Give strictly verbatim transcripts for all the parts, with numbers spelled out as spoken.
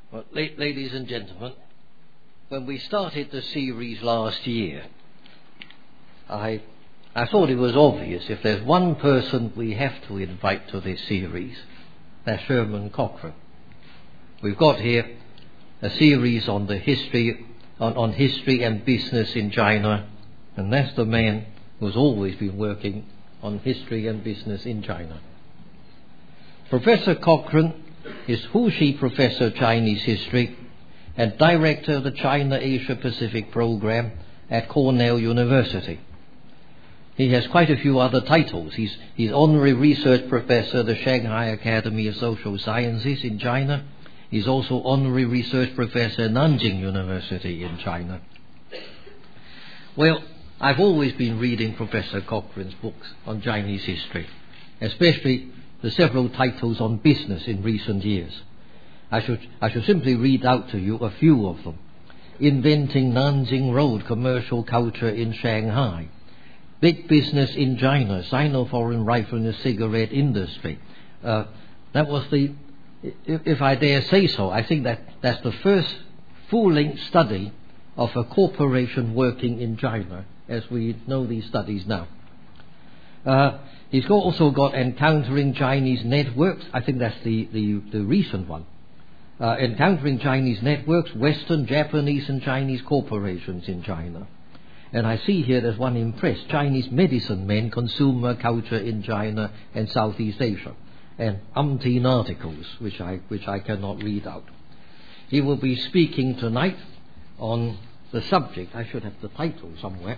Well, la- ladies and gentlemen, when we started the series last year, I I thought it was obvious if there's one person we have to invite to this series, that's Sherman Cochrane. We've got here a series on the history on, on history and business in China, and that's the man who's always been working on history and business in China. Professor Cochrane is Hushi Professor of Chinese History and Director of the China Asia Pacific Program at Cornell University. He has quite a few other titles. He's, he's Honorary Research Professor of the Shanghai Academy of Social Sciences in China. He's also Honorary Research Professor at Nanjing University in China. Well, I've always been reading Professor Cochrane's books on Chinese history, especially the several titles on business in recent years. I should, I should simply read out to you a few of them. Inventing Nanjing Road Commercial Culture in Shanghai. Big Business in China, Sino-Foreign Rifle and Cigarette Industry. Uh, that was the, if, if I dare say so, I think that that's the first full-length study of a corporation working in China, as we know these studies now. Uh, he's got, also got Encountering Chinese Networks. I think that's the, the, the recent one. Uh, Encountering Chinese Networks, Western, Japanese and Chinese Corporations in China. And I see here there's one in press, Chinese Medicine Men, Consumer Culture in China and Southeast Asia. And umpteen articles, which I, which I cannot read out. He will be speaking tonight on the subject. I should have the title somewhere.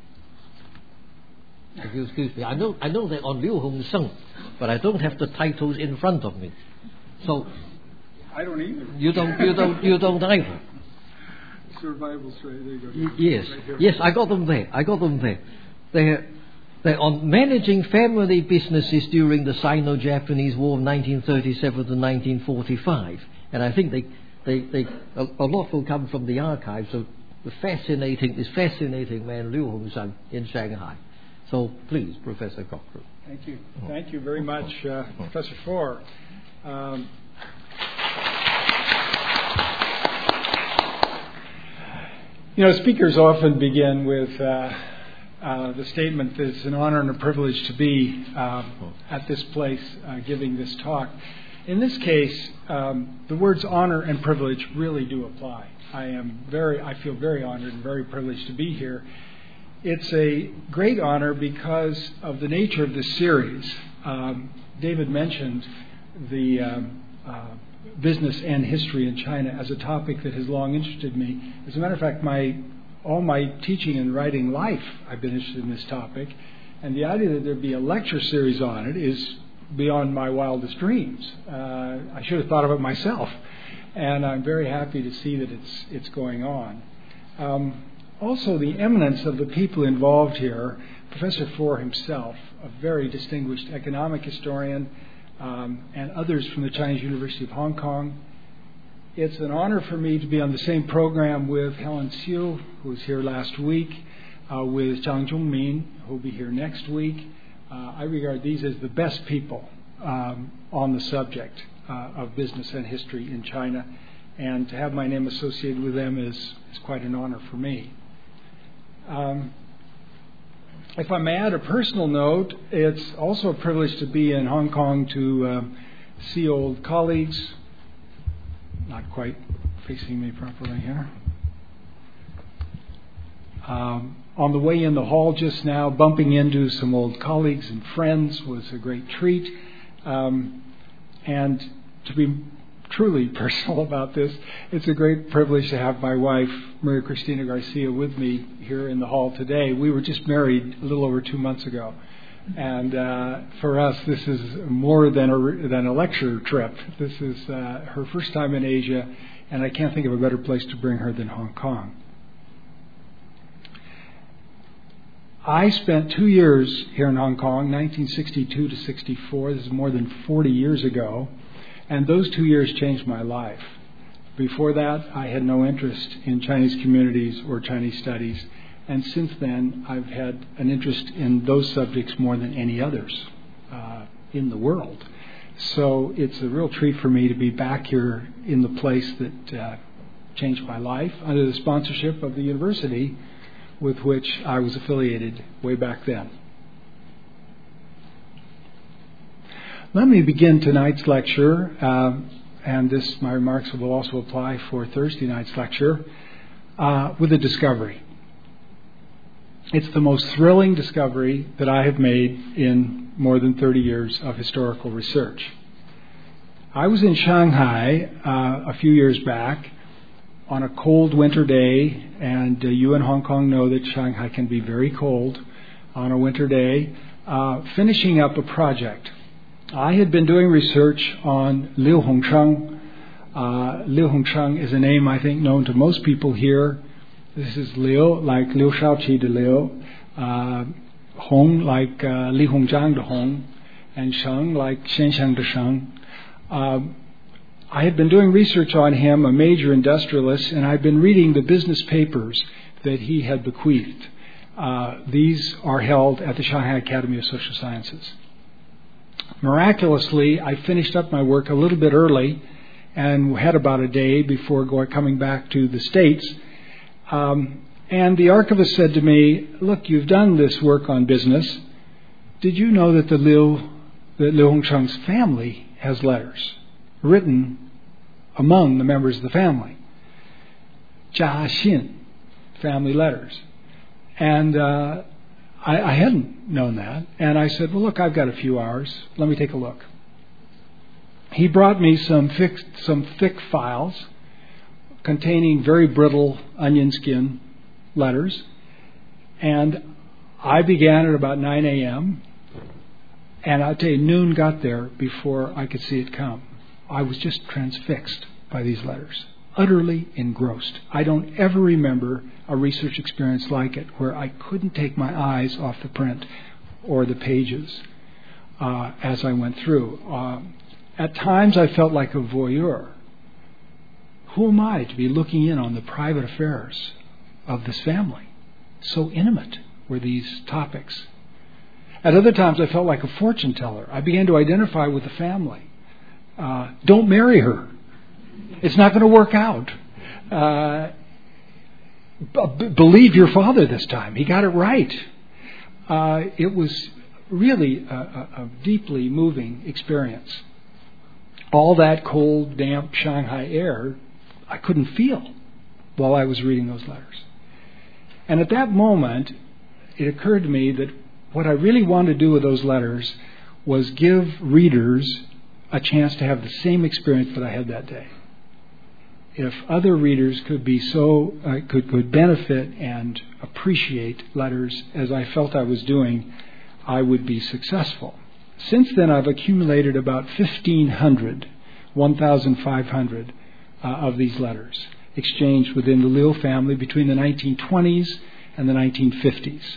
If you excuse me, I know I know they're on Liu Hong Seng, but I don't have the titles in front of me. So I don't either. You don't you don't you don't either. Survival straight. There you go. Y- yes, right yes, I got them there. I got them there. They're they're on managing family businesses during the Sino-Japanese War of nineteen thirty-seven to nineteen forty-five, and I think they they they a, a lot will come from the archives of the fascinating this fascinating man Liu Hong Seng in Shanghai. So please, Professor Cochrane. Thank you. Thank you very much, uh, Professor Foer. Um, you know, speakers often begin with uh, uh, the statement that it's an honor and a privilege to be um, at this place uh, giving this talk. In this case, um, the words honor and privilege really do apply. I am very, I feel very honored and very privileged to be here. It's a great honor because of the nature of this series. Um, David mentioned the um, uh, business and history in China as a topic that has long interested me. As a matter of fact, my all my teaching and writing life, I've been interested in this topic. And the idea that there'd be a lecture series on it is beyond my wildest dreams. Uh, I should have thought of it myself. And I'm very happy to see that it's it's going on. Um, Also, the eminence of the people involved here, Professor Foer himself, a very distinguished economic historian, um, and others from the Chinese University of Hong Kong. It's an honor for me to be on the same program with Helen Siu, who was here last week, uh, with Zhang Zhongmin, who will be here next week. Uh, I regard these as the best people um, on the subject uh, of business and history in China, and to have my name associated with them is, is quite an honor for me. Um, if I may add a personal note, it's also a privilege to be in Hong Kong to um, see old colleagues. Not quite facing me properly here. Um, on the way in the hall just now, bumping into some old colleagues and friends was a great treat. Um, and to be truly personal about this, it's a great privilege to have my wife, Maria Cristina Garcia, with me here in the hall today. We were just married a little over two months ago. And uh, for us, this is more than a, than a lecture trip. This is uh, her first time in Asia, and I can't think of a better place to bring her than Hong Kong. I spent two years here in Hong Kong, nineteen sixty-two to sixty-four. This is more than forty years ago. And those two years changed my life. Before that, I had no interest in Chinese communities or Chinese studies. And since then, I've had an interest in those subjects more than any others uh, in the world. So it's a real treat for me to be back here in the place that uh, changed my life under the sponsorship of the university with which I was affiliated way back then. Let me begin tonight's lecture, uh, and this my remarks will also apply for Thursday night's lecture, uh, with a discovery. It's the most thrilling discovery that I have made in more than thirty years of historical research. I was in Shanghai uh, a few years back on a cold winter day, and uh, you in Hong Kong know that Shanghai can be very cold on a winter day, uh, finishing up a project. I had been doing research on Liu Hongcheng. Uh, Liu Hongcheng is a name I think known to most people here. This is Liu, like Liu Shaoqi de Liu, uh, Hong, like uh, Li Hongzhang de Hong, and Sheng, like Shenxiang de Sheng. Uh, I had been doing research on him, a major industrialist, and I'd been reading the business papers that he had bequeathed. Uh, these are held at the Shanghai Academy of Social Sciences. Miraculously, I finished up my work a little bit early and had about a day before going, coming back to the States. Um, and the archivist said to me, "Look, you've done this work on business. Did you know that the Liu, that Liu Hongcheng's family has letters written among the members of the family? Jia Xin, family letters." And uh, I, I hadn't known that. And I said, "Well, look, I've got a few hours. Let me take a look." He brought me some thick, some thick files containing very brittle onion skin letters. And I began at about nine a.m. And I'll tell you, noon got there before I could see it come. I was just transfixed by these letters, utterly engrossed. I don't ever remember a research experience like it where I couldn't take my eyes off the print or the pages uh, as I went through. Uh, at times I felt like a voyeur. Who am I to be looking in on the private affairs of this family? So intimate were these topics. At other times I felt like a fortune teller. I began to identify with the family. Uh, don't marry her. It's not going to work out. Uh, b- believe your father this time. He got it right. Uh, it was really a, a, a deeply moving experience. All that cold, damp Shanghai air I couldn't feel while I was reading those letters. And at that moment, it occurred to me that what I really wanted to do with those letters was give readers a chance to have the same experience that I had that day. If other readers could be so uh, could could benefit and appreciate letters as I felt I was doing, I would be successful. Since then, I've accumulated about fifteen hundred, fifteen hundred uh, of these letters exchanged within the Liu family between the nineteen twenties and the nineteen fifties.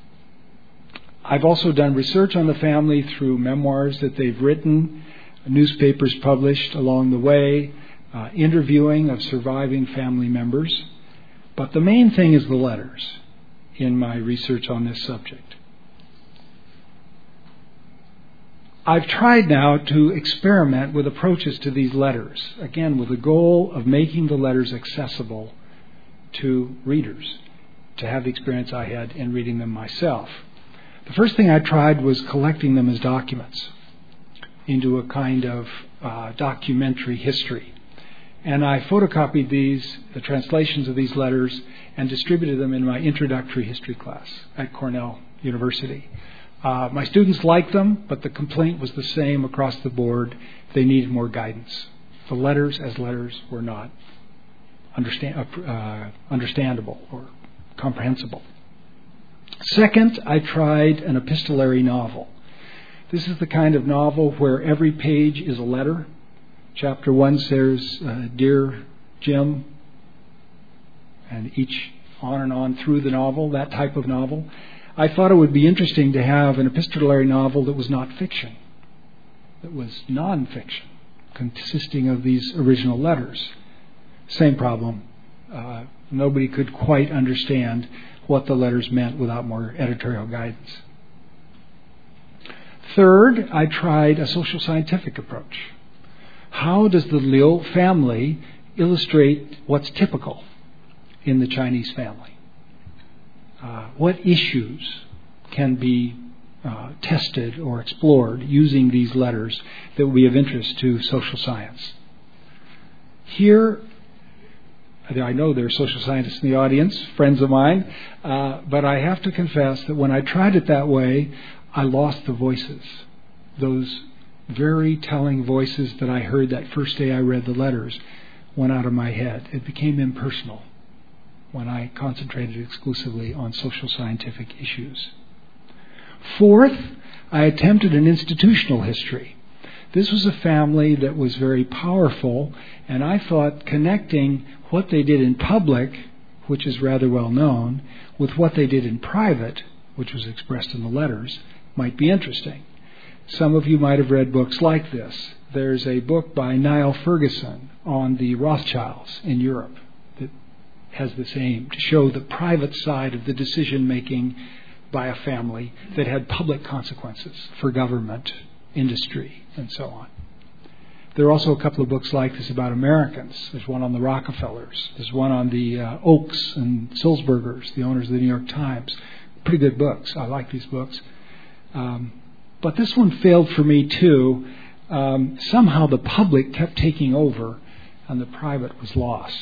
I've also done research on the family through memoirs that they've written, newspapers published along the way, uh, interviewing of surviving family members. But the main thing is the letters in my research on this subject. I've tried now to experiment with approaches to these letters, again with the goal of making the letters accessible to readers, to have the experience I had in reading them myself. The first thing I tried was collecting them as documents into a kind of uh, documentary history. And I photocopied these, the translations of these letters, and distributed them in my introductory history class at Cornell University. Uh, my students liked them, but the complaint was the same across the board. They needed more guidance. The letters as letters were not understand, uh, understandable or comprehensible. Second, I tried an epistolary novel. This is the kind of novel where every page is a letter. Chapter one says, uh, "Dear Jim," and each on and on through the novel, that type of novel. I thought it would be interesting to have an epistolary novel that was not fiction, that was non-fiction, consisting of these original letters. Same problem. Uh, nobody could quite understand what the letters meant without more editorial guidance. Third, I tried a social scientific approach. How does the Liu family illustrate what's typical in the Chinese family? Uh, what issues can be uh, tested or explored using these letters that will be of interest to social science? Here, I know there are social scientists in the audience, friends of mine, uh, but I have to confess that when I tried it that way, I lost the voices. Those very telling voices that I heard that first day I read the letters went out of my head. It became impersonal when I concentrated exclusively on social scientific issues. Fourth, I attempted an institutional history. This was a family that was very powerful, and I thought connecting what they did in public, which is rather well known, with what they did in private, which was expressed in the letters, might be interesting. Some of you might have read books like this. There's a book by Niall Ferguson on the Rothschilds in Europe that has this aim to show the private side of the decision-making by a family that had public consequences for government, industry, and so on. There are also a couple of books like this about Americans. There's one on the Rockefellers. There's one on the uh, Oaks and Sulzbergers, the owners of the New York Times. Pretty good books. I like these books. Um, but this one failed for me too. Um, somehow the public kept taking over and the private was lost.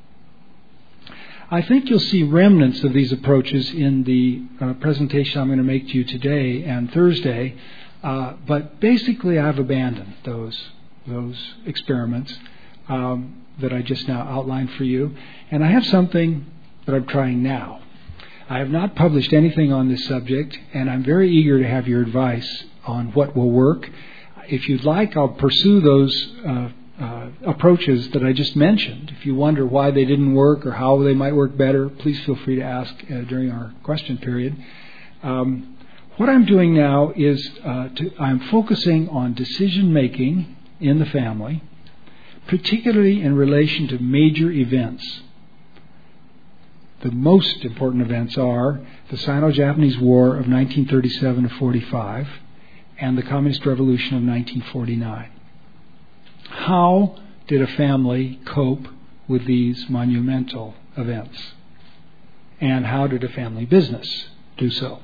I think you'll see remnants of these approaches in the uh, presentation I'm going to make to you today and Thursday. Uh, but basically I've abandoned those those experiments um, that I just now outlined for you. And I have something that I'm trying now. I have not published anything on this subject, and I'm very eager to have your advice on what will work. If you'd like, I'll pursue those uh, uh, approaches that I just mentioned. If you wonder why they didn't work or how they might work better, please feel free to ask uh, during our question period. Um, what I'm doing now is uh, to, I'm focusing on decision-making in the family, particularly in relation to major events. The most important events are the Sino-Japanese War of nineteen thirty-seven to forty-five and the Communist Revolution of nineteen forty-nine. How did a family cope with these monumental events? And how did a family business do so?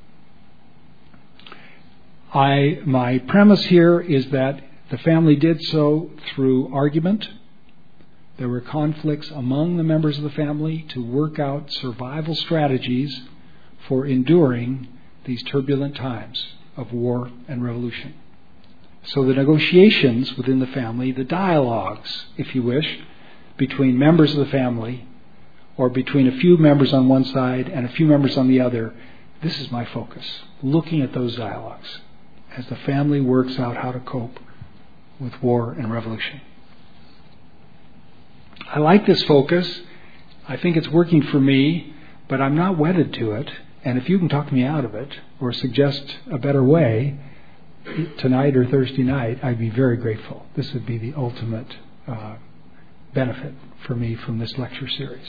I, my premise here is that the family did so through argument. There were conflicts among the members of the family to work out survival strategies for enduring these turbulent times of war and revolution. So the negotiations within the family, the dialogues, if you wish, between members of the family or between a few members on one side and a few members on the other, this is my focus, looking at those dialogues as the family works out how to cope with war and revolution. I like this focus. I think it's working for me, but I'm not wedded to it. And if you can talk me out of it or suggest a better way tonight or Thursday night, I'd be very grateful. This would be the ultimate uh, benefit for me from this lecture series.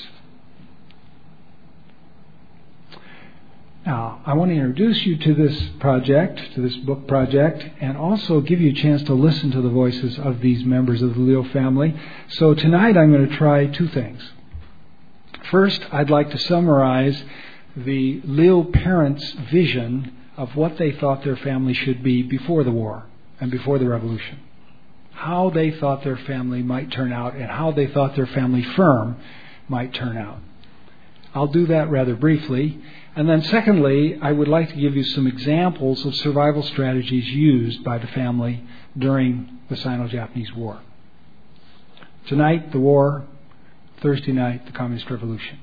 Now, I want to introduce you to this project, to this book project, and also give you a chance to listen to the voices of these members of the Liu family. So tonight I'm going to try two things. First, I'd like to summarize the Liu parents' vision of what they thought their family should be before the war and before the revolution. How they thought their family might turn out and how they thought their family firm might turn out. I'll do that rather briefly. And then secondly, I would like to give you some examples of survival strategies used by the family during the Sino-Japanese War. Tonight, the war. Thursday night, the Communist Revolution.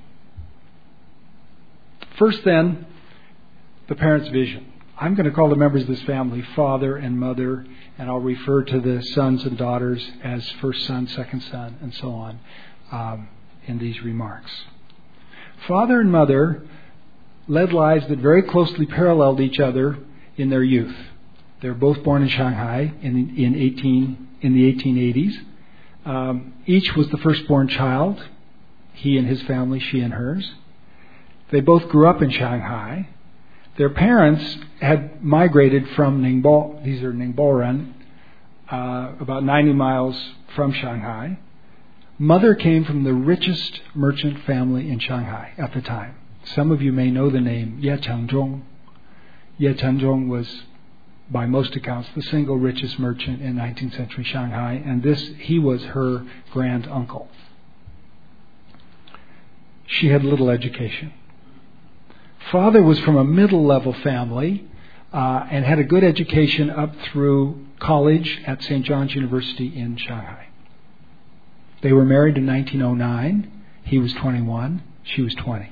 First then, the parents' vision. I'm going to call the members of this family father and mother, and I'll refer to the sons and daughters as first son, second son, and so on um, in these remarks. Father and mother led lives that very closely paralleled each other in their youth. They were both born in Shanghai in, in, eighteen, in the eighteen eighties. Um, each was the firstborn child, he and his family, she and hers. They both grew up in Shanghai. Their parents had migrated from Ningbo, these are Ningboren, uh, about ninety miles from Shanghai. Mother came from the richest merchant family in Shanghai at the time. Some of you may know the name Ye Changzhong. Ye Changzhong was, by most accounts, the single richest merchant in nineteenth century Shanghai, and this he was her grand uncle. She had little education. Father was from a middle-level family uh, and had a good education up through college at Saint John's University in Shanghai. They were married in nineteen oh nine. He was twenty-one. She was twenty.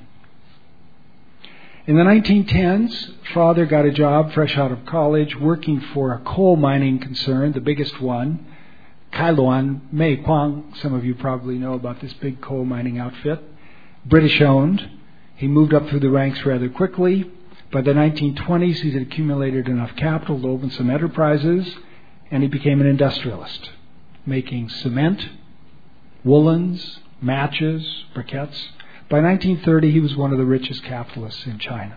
In the nineteen tens, Father got a job fresh out of college working for a coal mining concern, the biggest one, Kailuan Meiquang. Some of you probably know about this big coal mining outfit. British-owned. He moved up through the ranks rather quickly. By the nineteen twenties, he had accumulated enough capital to open some enterprises, and he became an industrialist, making cement, woolens, matches, briquettes. By nineteen thirty, he was one of the richest capitalists in China.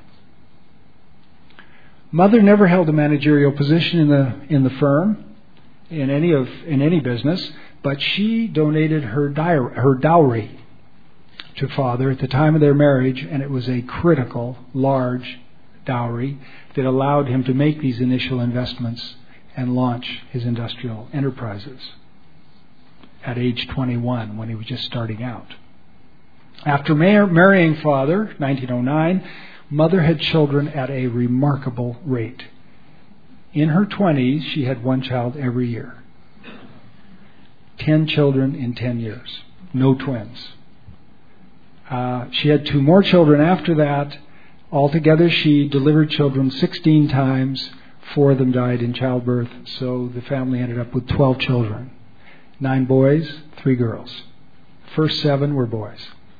Mother never held a managerial position in the in the firm, in any of in any business, but she donated her diary, her dowry to Father at the time of their marriage, and it was a critical, large dowry that allowed him to make these initial investments and launch his industrial enterprises at age twenty-one, when he was just starting out. After mar- marrying Father, nineteen oh nine, Mother had children at a remarkable rate. In her twenties, she had one child every year. Ten children in ten years. No twins. Uh, she had two more children after that. Altogether, she delivered children sixteen times. Four of them died in childbirth, so the family ended up with twelve children. Nine boys, three girls. First seven were boys.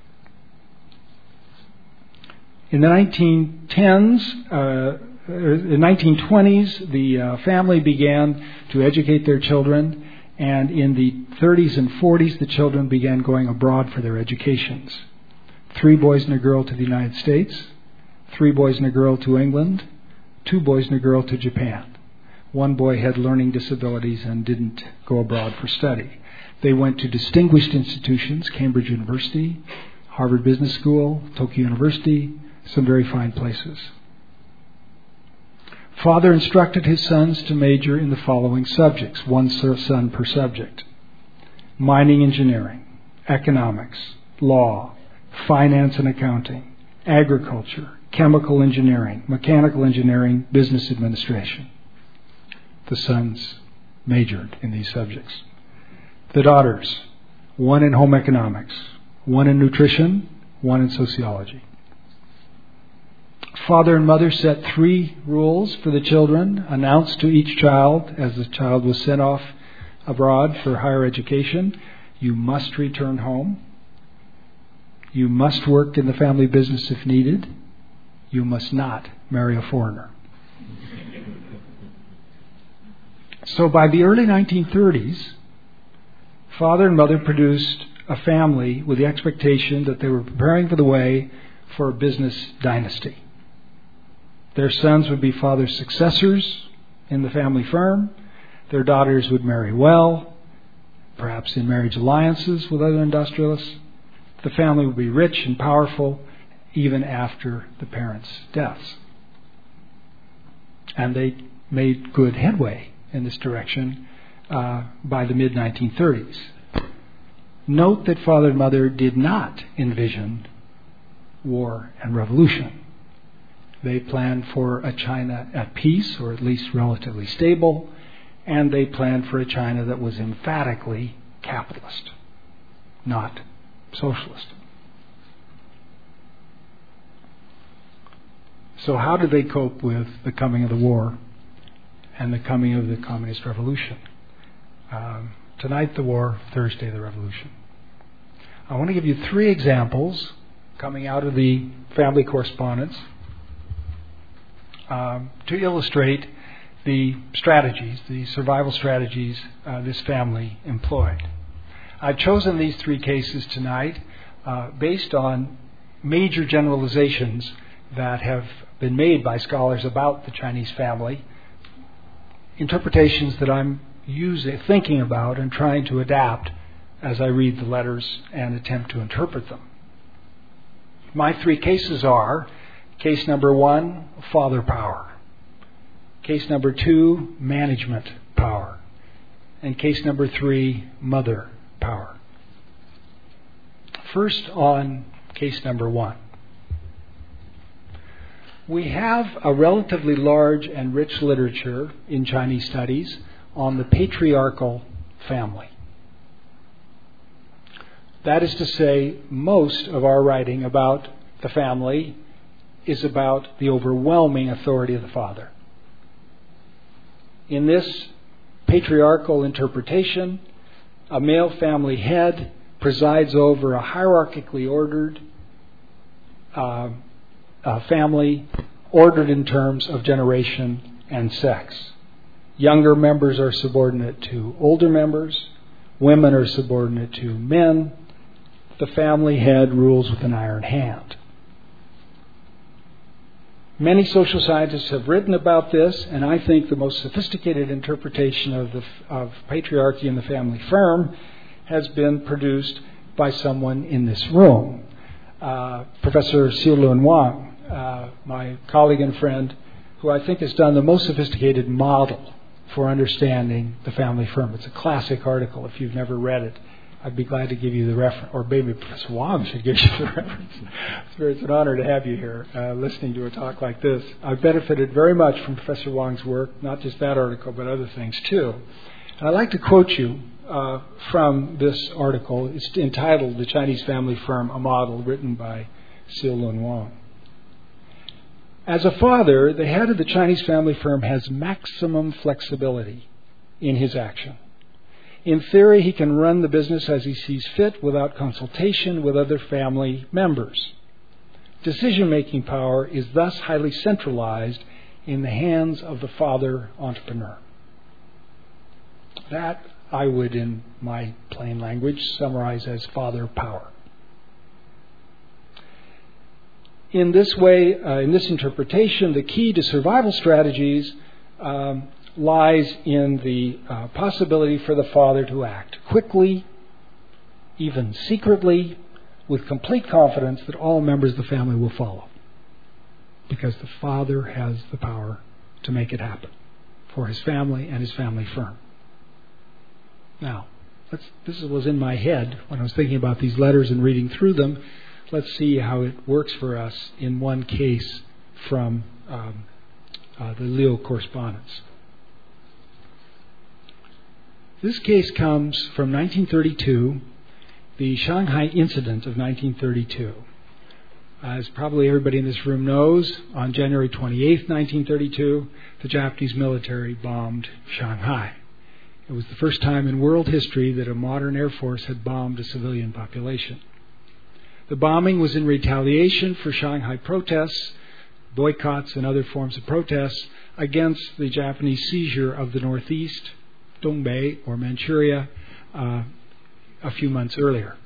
In the nineteen tens, uh, in nineteen twenties, the uh, family began to educate their children, and in the thirties and forties, the children began going abroad for their educations. Three boys and a girl to the United States, three boys and a girl to England, two boys and a girl to Japan. One boy had learning disabilities and didn't go abroad for study. They went to distinguished institutions, Cambridge University, Harvard Business School, Tokyo University, some very fine places. Father instructed his sons to major in the following subjects, one son per subject: mining engineering, economics, law, finance and accounting, agriculture, chemical engineering, mechanical engineering, business administration. The sons majored in these subjects. The daughters, one in home economics, one in nutrition, one in sociology. Father and mother set three rules for the children, announced to each child as the child was sent off abroad for higher education: you must return home. You must work in the family business if needed. You must not marry a foreigner. So by the early nineteen thirties, Father and Mother produced a family with the expectation that they were preparing for the way for a business dynasty. Their sons would be Father's successors in the family firm. Their daughters would marry well, perhaps in marriage alliances with other industrialists. The family would be rich and powerful even after the parents' deaths. And they made good headway in this direction uh, by the mid nineteen thirties. Note that Father and Mother did not envision war and revolution. They planned for a China at peace, or at least relatively stable, and they planned for a China that was emphatically capitalist, not socialist. So how did they cope with the coming of the war and the coming of the communist revolution? Um, tonight the war, Thursday the revolution. I want to give you three examples coming out of the family correspondence um, to illustrate the strategies, the survival strategies uh, this family employed. I've chosen these three cases tonight uh, based on major generalizations that have been made by scholars about the Chinese family, interpretations that I'm using, thinking about and trying to adapt as I read the letters and attempt to interpret them. My three cases are: case number one, father power; case number two, management power; and case number three, mother power. First, on case number one. We have a relatively large and rich literature in Chinese studies on the patriarchal family. That is to say, most of our writing about the family is about the overwhelming authority of the father. In this patriarchal interpretation, a male family head presides over a hierarchically ordered uh, uh, family, ordered in terms of generation and sex. Younger members are subordinate to older members. Women are subordinate to men. The family head rules with an iron hand. Many social scientists have written about this, and I think the most sophisticated interpretation of the of patriarchy in the family firm has been produced by someone in this room. Uh, Professor Xiaolun Wang, uh, my colleague and friend, who I think has done the most sophisticated model for understanding the family firm. It's a classic article. If you've never read it, I'd be glad to give you the reference, or maybe Professor Wang should give you the reference. It's an honor to have you here uh, listening to a talk like this. I've benefited very much from Professor Wang's work, not just that article, but other things too. And I'd like to quote you uh, from this article. It's entitled "The Chinese Family Firm, a Model," written by Xiaolun Wang. As a father, the head of the Chinese family firm has maximum flexibility in his action. In theory, he can run the business as he sees fit without consultation with other family members. Decision-making power is thus highly centralized in the hands of the father entrepreneur. That I would, in my plain language, summarize as father power. In this way, uh, in this interpretation, the key to survival strategies um, lies in the uh, possibility for the father to act quickly, even secretly, with complete confidence that all members of the family will follow. Because the father has the power to make it happen for his family and his family firm. Now, let's, this was in my head when I was thinking about these letters and reading through them. Let's see how it works for us in one case from um, uh, the Liu correspondence. This case comes from nineteen thirty-two, the Shanghai incident of nineteen thirty-two. As probably everybody in this room knows, on January twenty-eighth, nineteen thirty-two, the Japanese military bombed Shanghai. It was the first time in world history that a modern air force had bombed a civilian population. The bombing was in retaliation for Shanghai protests, boycotts, and other forms of protests against the Japanese seizure of the Northeast, Dongbei, or Manchuria, uh, a few months earlier.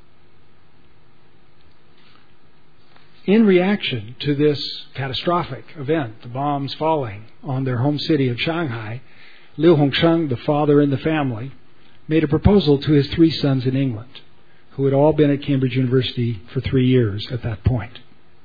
In reaction to this catastrophic event, the bombs falling on their home city of Shanghai, Liu Hongsheng, the father in the family, made a proposal to his three sons in England, who had all been at Cambridge University for three years at that point.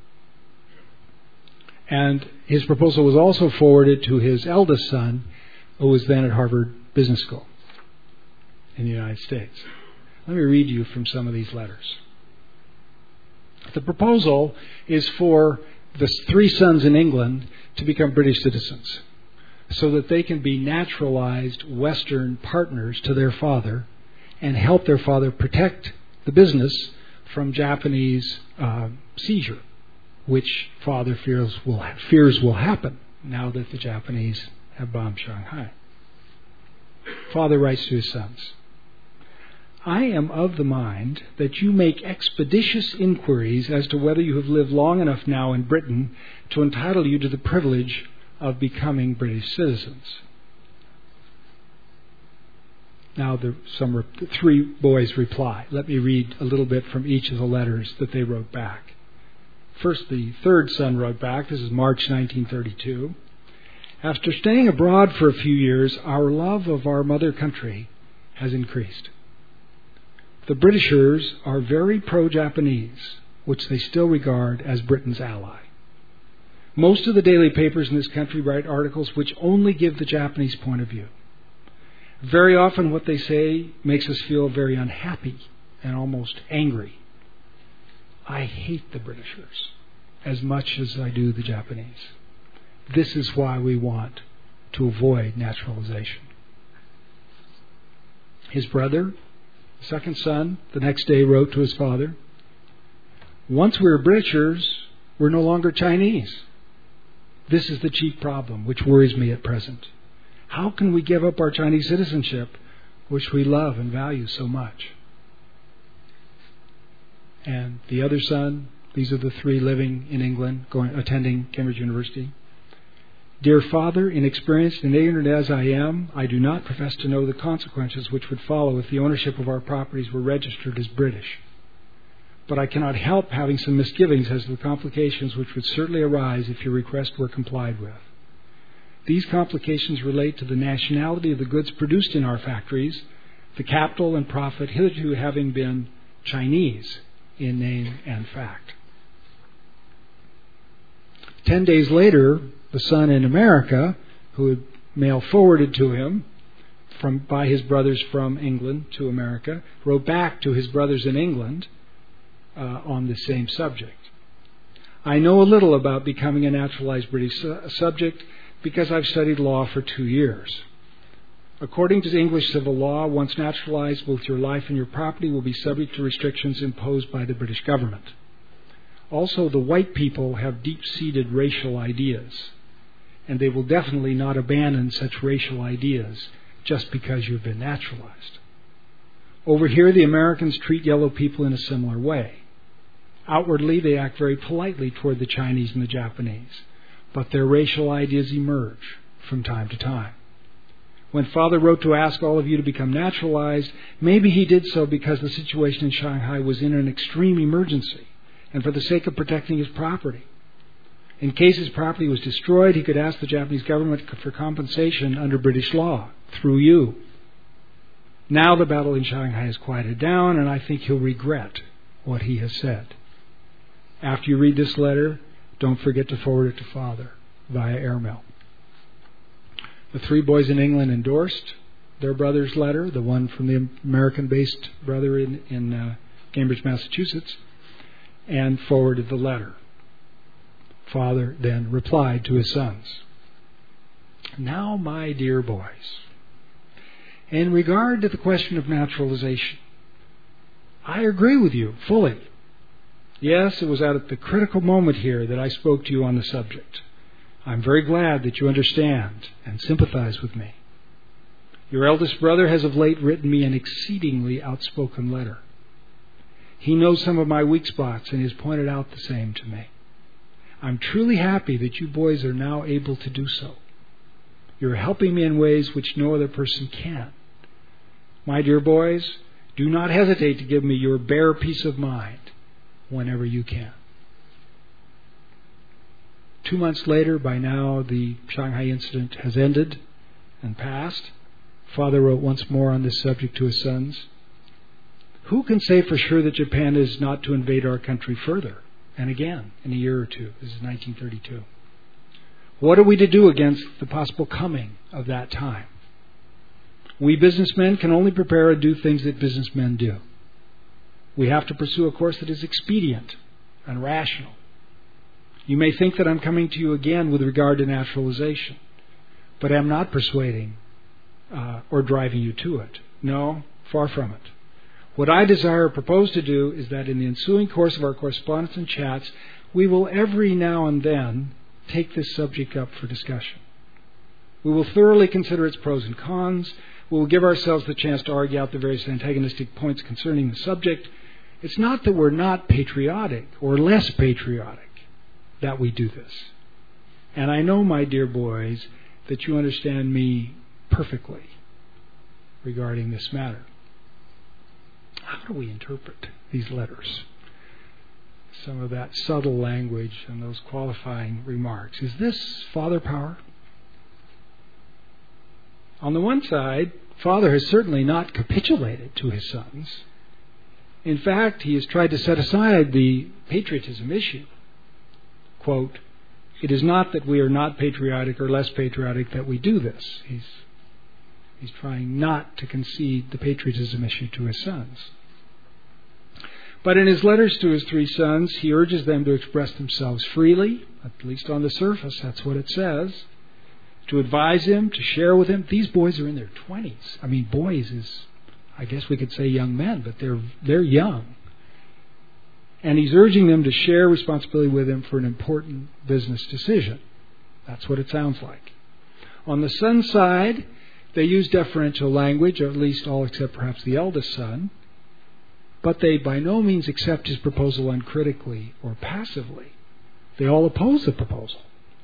And his proposal was also forwarded to his eldest son, who was then at Harvard Business School in the United States. Let me read you from some of these letters. The proposal is for the three sons in England to become British citizens so that they can be naturalized Western partners to their father and help their father protect the business from Japanese uh, seizure, which father fears will, ha- fears will happen now that the Japanese have bombed Shanghai. Father writes to his sons, "I am of the mind that you make expeditious inquiries as to whether you have lived long enough now in Britain to entitle you to the privilege of becoming British citizens." Now, the, some re- three boys reply. Let me read a little bit from each of the letters that they wrote back. First, the third son wrote back. This is March nineteen thirty-two. After staying abroad for a few years, our love of our mother country has increased. The Britishers are very pro-Japanese, which they still regard as Britain's ally. Most of the daily papers in this country write articles which only give the Japanese point of view. Very often what they say makes us feel very unhappy and almost angry. I hate the Britishers as much as I do the Japanese. This is why we want to avoid naturalization. His brother, the second son, the next day wrote to his father, "Once we were Britishers, we're no longer Chinese. This is the chief problem which worries me at present. How can we give up our Chinese citizenship, which we love and value so much?" And the other son, these are the three living in England, going attending Cambridge University. "Dear Father, inexperienced and ignorant as I am, I do not profess to know the consequences which would follow if the ownership of our properties were registered as British. But I cannot help having some misgivings as to the complications which would certainly arise if your request were complied with. These complications relate to the nationality of the goods produced in our factories, the capital and profit hitherto having been Chinese in name and fact." Ten days later, the son in America, who had mail forwarded to him from by his brothers from England to America, wrote back to his brothers in England uh, on the same subject. "I know a little about becoming a naturalized British su- subject because I've studied law for two years. According to English civil law, once naturalized, both your life and your property will be subject to restrictions imposed by the British government. Also, the white people have deep-seated racial ideas, and they will definitely not abandon such racial ideas just because you've been naturalized. Over here, the Americans treat yellow people in a similar way. Outwardly, they act very politely toward the Chinese and the Japanese, but their racial ideas emerge from time to time. When Father wrote to ask all of you to become naturalized, maybe he did so because the situation in Shanghai was in an extreme emergency and for the sake of protecting his property. In case his property was destroyed, he could ask the Japanese government for compensation under British law, through you. Now the battle in Shanghai has quieted down, and I think he'll regret what he has said. After you read this letter, don't forget to forward it to Father via airmail." The three boys in England endorsed their brother's letter, the one from the American-based brother in, in uh, Cambridge, Massachusetts, and forwarded the letter. Father then replied to his sons, "Now, my dear boys, in regard to the question of naturalization, I agree with you fully. Yes, it was at the critical moment here that I spoke to you on the subject. I'm very glad that you understand and sympathize with me. Your eldest brother has of late written me an exceedingly outspoken letter. He knows some of my weak spots and has pointed out the same to me. I'm truly happy that you boys are now able to do so. You're helping me in ways which no other person can. My dear boys, do not hesitate to give me your bare peace of mind whenever you can." Two months later, by now the Shanghai incident has ended and passed. Father wrote once more on this subject to his sons. "Who can say for sure that Japan is not to invade our country further and again in a year or two?" This is nineteen thirty-two. "What are we to do against the possible coming of that time? We businessmen can only prepare and do things that businessmen do. We have to pursue a course that is expedient and rational. You may think that I'm coming to you again with regard to naturalization, but I'm not persuading uh, or driving you to it. No, far from it. What I desire or propose to do is that in the ensuing course of our correspondence and chats, we will every now and then take this subject up for discussion. We will thoroughly consider its pros and cons. We will give ourselves the chance to argue out the various antagonistic points concerning the subject. It's not that we're not patriotic or less patriotic that we do this. And I know, my dear boys, that you understand me perfectly regarding this matter." How do we interpret these letters? some of that subtle language and those qualifying remarks. Is this father power? On the one side, Father has certainly not capitulated to his sons. In fact, he has tried to set aside the patriotism issue. Quote, "It is not that we are not patriotic or less patriotic that we do this." He's, he's trying not to concede the patriotism issue to his sons. But in his letters to his three sons, he urges them to express themselves freely, at least on the surface, that's what it says, to advise him, to share with him. These boys are in their twenties. I mean, boys is, I guess we could say young men, but they're they're young. And he's urging them to share responsibility with him for an important business decision. That's what it sounds like. On the son's side, they use deferential language, or at least all except perhaps the eldest son, but they by no means accept his proposal uncritically or passively. They all oppose the proposal,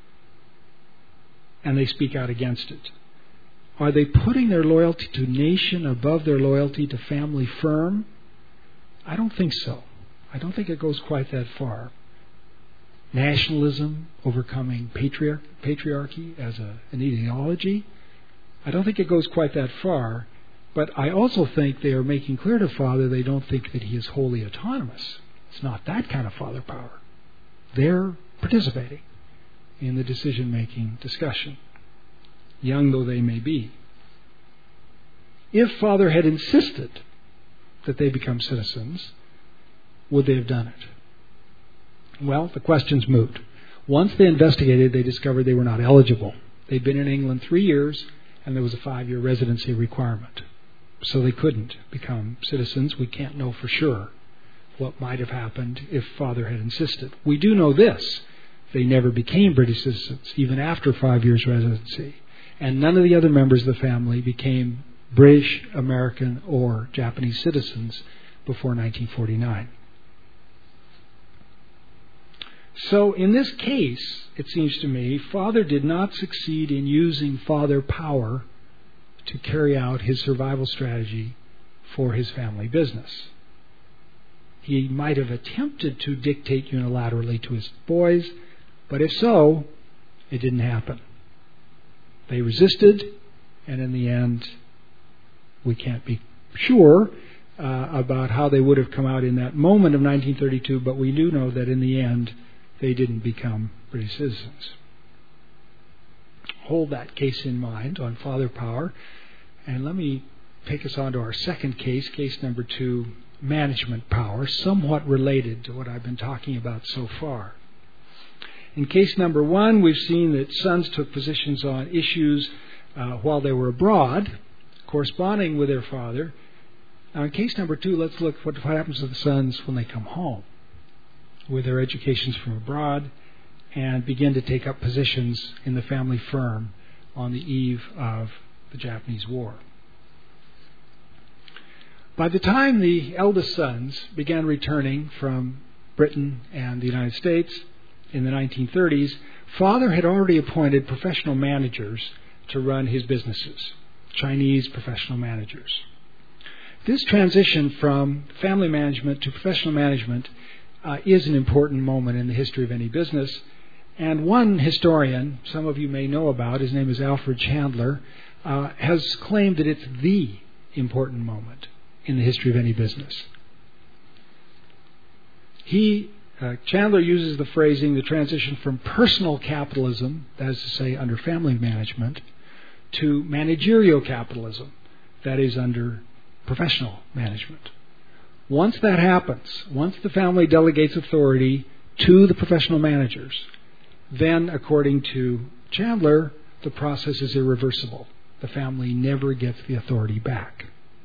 and they speak out against it. Are they putting their loyalty to nation above their loyalty to family firm? I don't think so. I don't think it goes quite that far. Nationalism overcoming patriarch, patriarchy as a, an ideology, I don't think it goes quite that far. But I also think they are making clear to Father they don't think that he is wholly autonomous. It's not that kind of father power. They're participating in the decision-making discussion, young though they may be. If Father had insisted that they become citizens, would they have done it? Well, the question's moot. Once they investigated, they discovered they were not eligible. They'd been in England three years, and there was a five-year residency requirement. So they couldn't become citizens. We can't know for sure what might have happened if Father had insisted. We do know this. They never became British citizens, even after five years residency. And none of the other members of the family became British, American, or Japanese citizens before nineteen forty-nine. So in this case, it seems to me, Father did not succeed in using father power to carry out his survival strategy for his family business. He might have attempted to dictate unilaterally to his boys, but if so, it didn't happen. They resisted, and in the end, we can't be sure uh, about how they would have come out in that moment of nineteen thirty-two, but we do know that in the end, they didn't become British citizens. Hold that case in mind on father power, and let me take us on to our second case, case number two, management power, somewhat related to what I've been talking about so far. In case number one, we've seen that sons took positions on issues uh, while they were abroad, corresponding with their father. Now, in case number two, let's look at what happens to the sons when they come home with their educations from abroad and begin to take up positions in the family firm on the eve of the Japanese War. By the time the eldest sons began returning from Britain and the United States in the nineteen thirties, Father had already appointed professional managers to run his businesses, Chinese professional managers. This transition from family management to professional management uh, is an important moment in the history of any business. And one historian, some of you may know about, his name is Alfred Chandler, uh, has claimed that it's the important moment in the history of any business. He, uh, Chandler uses the phrasing, the transition from personal capitalism, that is to say under family management, to managerial capitalism, that is under professional management. Once that happens, once the family delegates authority to the professional managers, then, according to Chandler, the process is irreversible. The family never gets the authority back.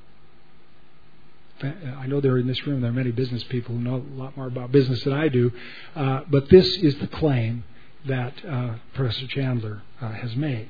I know there in this room there are many business people who know a lot more about business than I do, uh, but this is the claim that uh, Professor Chandler uh, has made.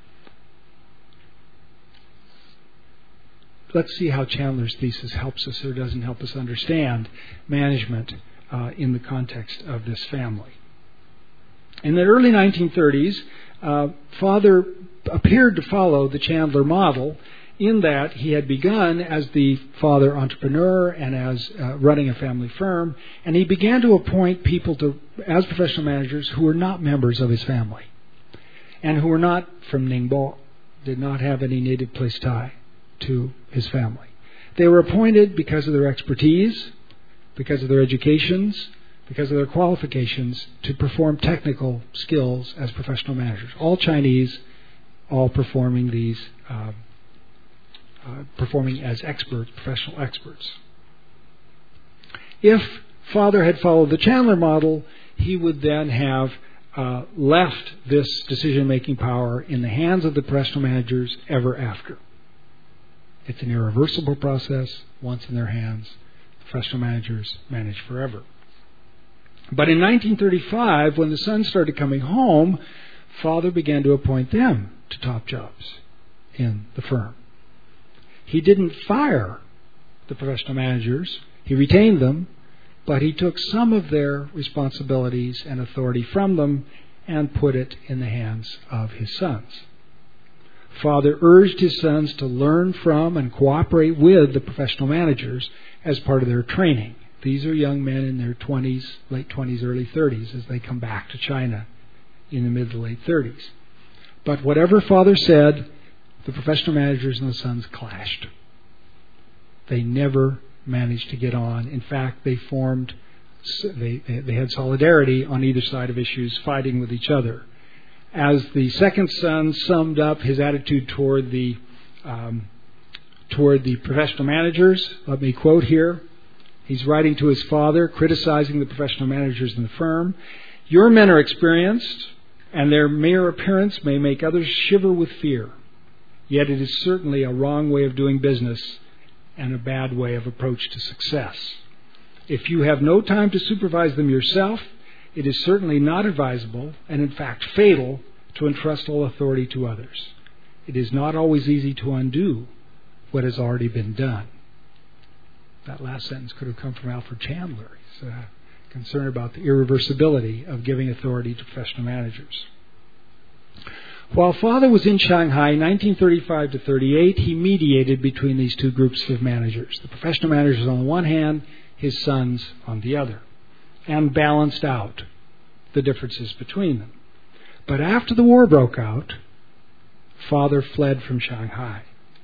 Let's see how Chandler's thesis helps us or doesn't help us understand management uh, in the context of this family. In the early nineteen thirties, uh, Father appeared to follow the Chandler model in that he had begun as the father entrepreneur and as uh, running a family firm, and he began to appoint people to as professional managers who were not members of his family and who were not from Ningbo, did not have any native place tie to his family. They were appointed because of their expertise, because of their educations, because of their qualifications to perform technical skills as professional managers. All Chinese, all performing these, uh, uh, performing as experts, professional experts. If Father had followed the Chandler model, he would then have uh, left this decision-making power in the hands of the professional managers ever after. It's an irreversible process. Once in their hands, professional managers manage forever. But in nineteen thirty-five, when the sons started coming home, Father began to appoint them to top jobs in the firm. He didn't fire the professional managers. He retained them, but he took some of their responsibilities and authority from them and put it in the hands of his sons. Father urged his sons to learn from and cooperate with the professional managers as part of their training. These are young men in their twenties, late twenties, early thirties, as they come back to China in the mid to late thirties. But whatever Father said, the professional managers and the sons clashed. They never managed to get on. In fact, they formed, they, they had solidarity on either side of issues, fighting with each other. As the second son summed up his attitude toward the um, toward the professional managers, let me quote here. He's writing to his father, criticizing the professional managers in the firm. Your men are experienced, and their mere appearance may make others shiver with fear. Yet it is certainly a wrong way of doing business and a bad way of approach to success. If you have no time to supervise them yourself, it is certainly not advisable, and in fact fatal, to entrust all authority to others. It is not always easy to undo what has already been done. That last sentence could have come from Alfred Chandler. He's uh, concerned about the irreversibility of giving authority to professional managers. While Father was in Shanghai, nineteen thirty-five to thirty-eight, he mediated between these two groups of managers, the professional managers on the one hand, his sons on the other, and balanced out the differences between them. But after the war broke out, Father fled from Shanghai.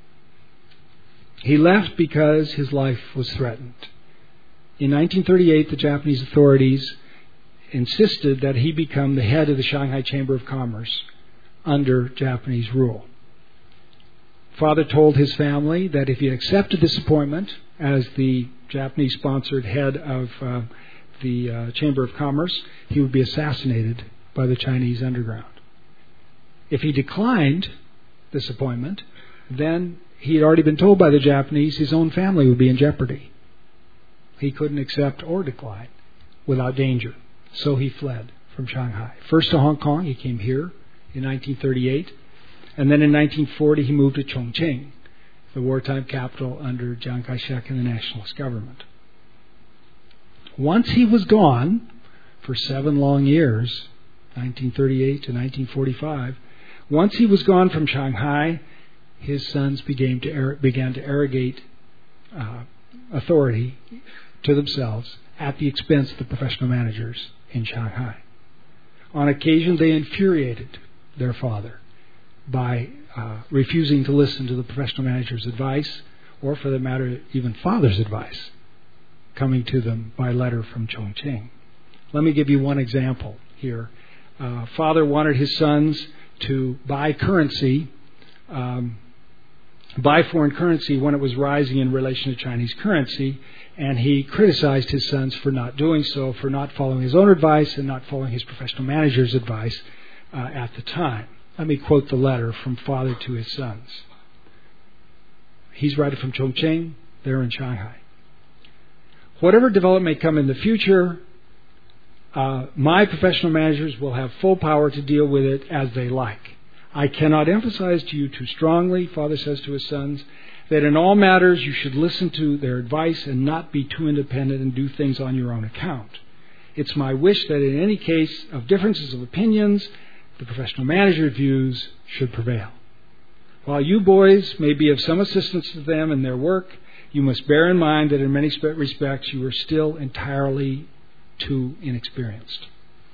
He left because his life was threatened. In nineteen thirty-eight, the Japanese authorities insisted that he become the head of the Shanghai Chamber of Commerce under Japanese rule. Father told his family that if he accepted this appointment as the Japanese-sponsored head of uh, the uh, Chamber of Commerce, he would be assassinated by the Chinese underground. If he declined this appointment, then he had already been told by the Japanese his own family would be in jeopardy. He couldn't accept or decline without danger. So he fled from Shanghai. First to Hong Kong, he came here in nineteen thirty-eight. And then in nineteen forty, he moved to Chongqing, the wartime capital under Chiang Kai-shek and the nationalist government. Once he was gone for seven long years, nineteen thirty-eight to nineteen forty-five, once he was gone from Shanghai, his sons began to, er- began to arrogate uh, authority to themselves at the expense of the professional managers in Shanghai. On occasion, they infuriated their father by uh, refusing to listen to the professional manager's advice, or for that matter, even Father's advice, coming to them by letter from Chongqing. Let me give you one example here. Uh, Father wanted his sons to buy currency, um, buy foreign currency when it was rising in relation to Chinese currency, and he criticized his sons for not doing so, for not following his own advice and not following his professional manager's advice uh, at the time. Let me quote the letter from Father to his sons. He's writing from Chongqing, they're in Shanghai. Whatever development may come in the future, uh, my professional managers will have full power to deal with it as they like. I cannot emphasize to you too strongly, Father says to his sons, that in all matters you should listen to their advice and not be too independent and do things on your own account. It's my wish that in any case of differences of opinions, the professional manager views should prevail. While you boys may be of some assistance to them in their work, you must bear in mind that in many respects you are still entirely too inexperienced.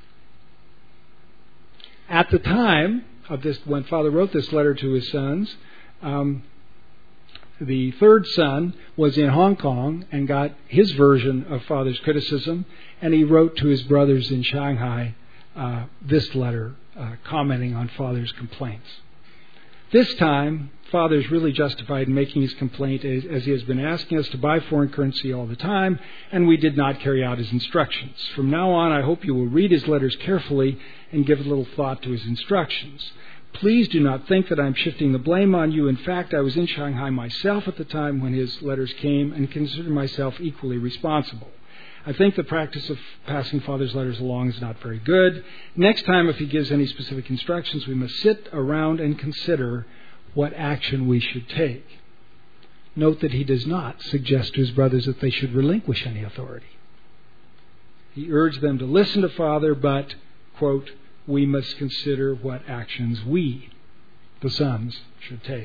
At the time of this, when Father wrote this letter to his sons, um, the third son was in Hong Kong and got his version of Father's criticism, and he wrote to his brothers in Shanghai uh, this letter uh, commenting on Father's complaints. This time, Father is really justified in making his complaint as, as he has been asking us to buy foreign currency all the time, and we did not carry out his instructions. From now on, I hope you will read his letters carefully and give a little thought to his instructions. Please do not think that I'm shifting the blame on you. In fact, I was in Shanghai myself at the time when his letters came and consider myself equally responsible. I think the practice of passing Father's letters along is not very good. Next time, if he gives any specific instructions, we must sit around and consider what action we should take. Note that he does not suggest to his brothers that they should relinquish any authority. He urged them to listen to Father, but, quote, we must consider what actions we, the sons, should take.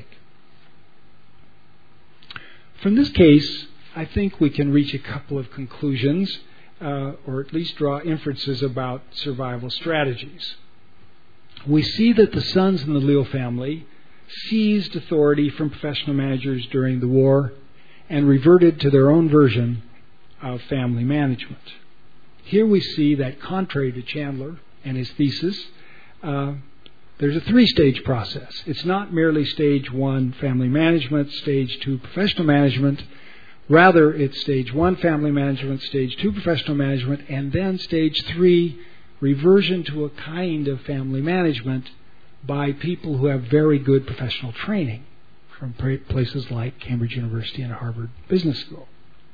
From this case, I think we can reach a couple of conclusions, uh, or at least draw inferences about survival strategies. We see that the sons in the Liu family seized authority from professional managers during the war and reverted to their own version of family management. Here we see that, contrary to Chandler and his thesis, uh, there's a three-stage process. It's not merely stage one, family management, stage two, professional management. Rather, it's stage one, family management, stage two, professional management, and then stage three, reversion to a kind of family management by people who have very good professional training from places like Cambridge University and Harvard Business School.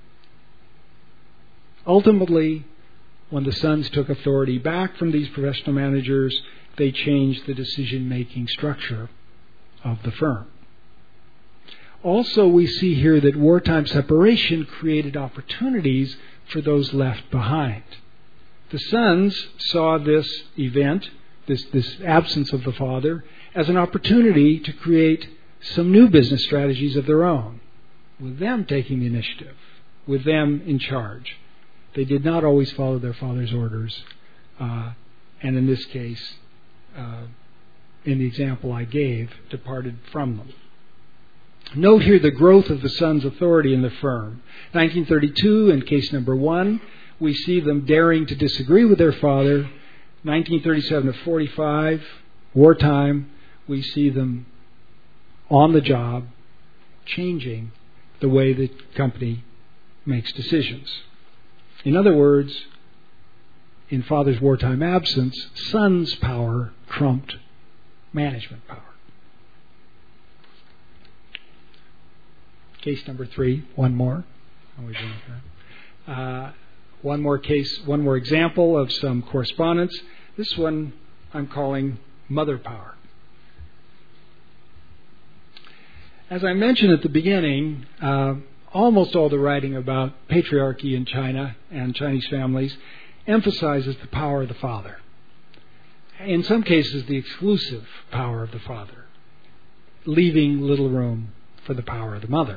Ultimately, when the sons took authority back from these professional managers, they changed the decision-making structure of the firm. Also, we see here that wartime separation created opportunities for those left behind. The sons saw this event, this, this absence of the father, as an opportunity to create some new business strategies of their own, with them taking the initiative, with them in charge. They did not always follow their father's orders, uh, and in this case, uh, in the example I gave, departed from them. Note here the growth of the sons' authority in the firm. nineteen thirty-two, in case number one, we see them daring to disagree with their father. nineteen thirty-seven to forty-five, wartime, we see them on the job, changing the way the company makes decisions. In other words, in father's wartime absence, son's power trumped management power. Case number three, one more. How are we doing here? Uh, one more case, one more example of some correspondence. This one I'm calling mother power. As I mentioned at the beginning, uh, almost all the writing about patriarchy in China and Chinese families emphasizes the power of the father. In some cases, the exclusive power of the father, leaving little room for the power of the mother.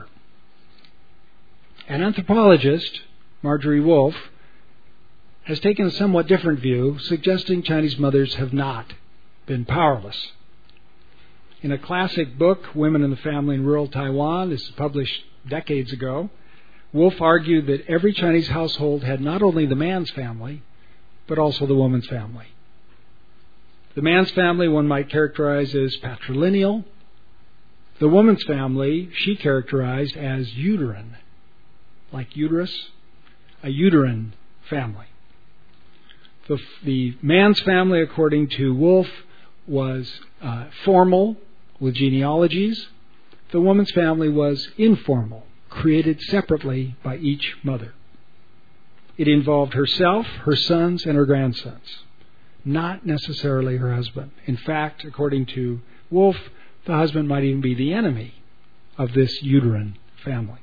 An anthropologist, Marjorie Wolf, has taken a somewhat different view, suggesting Chinese mothers have not been powerless. In a classic book, Women in the Family in Rural Taiwan, this was published decades ago, Wolf argued that every Chinese household had not only the man's family, but also the woman's family. The man's family one might characterize as patrilineal. The woman's family she characterized as uterine, like uterus, a uterine family. The, the man's family, according to Wolf, was uh, formal, with genealogies. The woman's family was informal, created separately by each mother. It involved herself, her sons, and her grandsons, not necessarily her husband. In fact, according to Wolf, the husband might even be the enemy of this uterine family.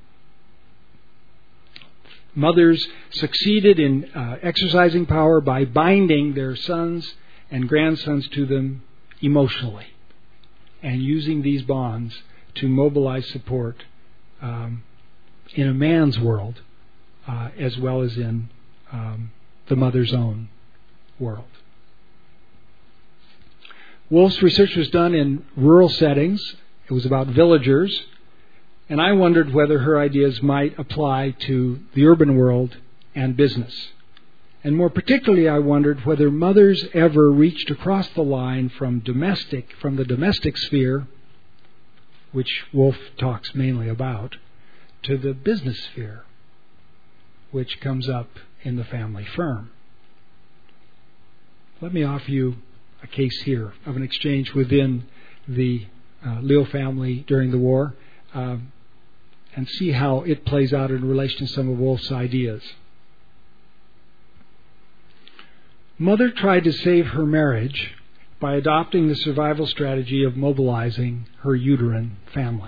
Mothers succeeded in uh, exercising power by binding their sons and grandsons to them emotionally and using these bonds to mobilize support um, in a man's world uh, as well as in um, the mother's own world. Wolf's research was done in rural settings. It was about villagers, and I wondered whether her ideas might apply to the urban world and business. And more particularly, I wondered whether mothers ever reached across the line from domestic, from the domestic sphere, which Wolf talks mainly about, to the business sphere, which comes up in the family firm. Let me offer you a case here of an exchange within the uh, Liu family during the war, uh, and see how it plays out in relation to some of Wolf's ideas. Mother tried to save her marriage by adopting the survival strategy of mobilizing her uterine family.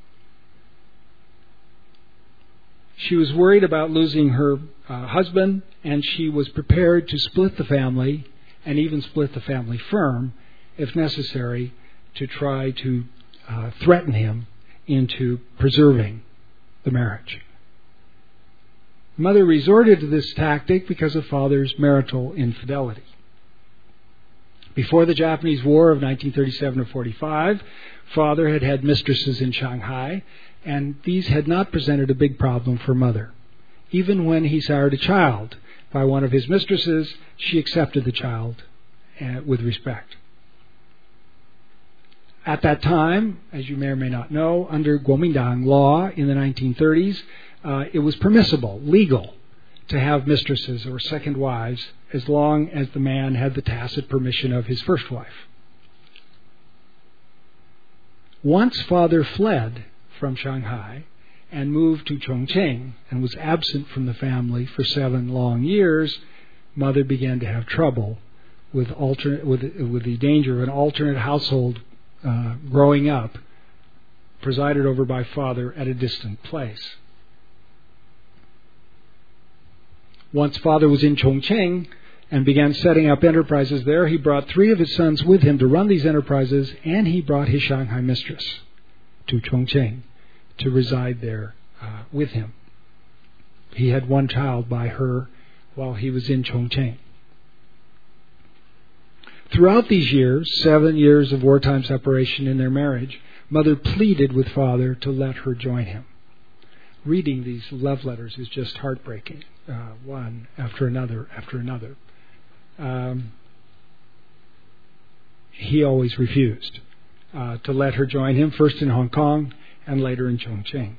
She was worried about losing her uh, husband, and she was prepared to split the family and even split the family firm, if necessary, to try to uh, threaten him into preserving the marriage. Mother resorted to this tactic because of father's marital infidelity. Before the Japanese War of nineteen thirty-seven to forty-five, father had had mistresses in Shanghai, and these had not presented a big problem for mother. Even when he sired a child by one of his mistresses, she accepted the child uh, with respect. At that time, as you may or may not know, under Kuomintang law in the nineteen thirties, uh, it was permissible, legal, to have mistresses or second wives as long as the man had the tacit permission of his first wife. Once father fled from Shanghai and moved to Chongqing and was absent from the family for seven long years, mother began to have trouble with alternate with, with the danger of an alternate household uh, growing up, presided over by father at a distant place. Once father was in Chongqing and began setting up enterprises there, he brought three of his sons with him to run these enterprises, and he brought his Shanghai mistress to Chongqing to reside there uh, with him. He had one child by her while he was in Chongqing. Throughout these years, seven years of wartime separation in their marriage, mother pleaded with father to let her join him. Reading these love letters is just heartbreaking, uh, one after another after another. Um, he always refused uh, to let her join him, first in Hong Kong and later in Chongqing.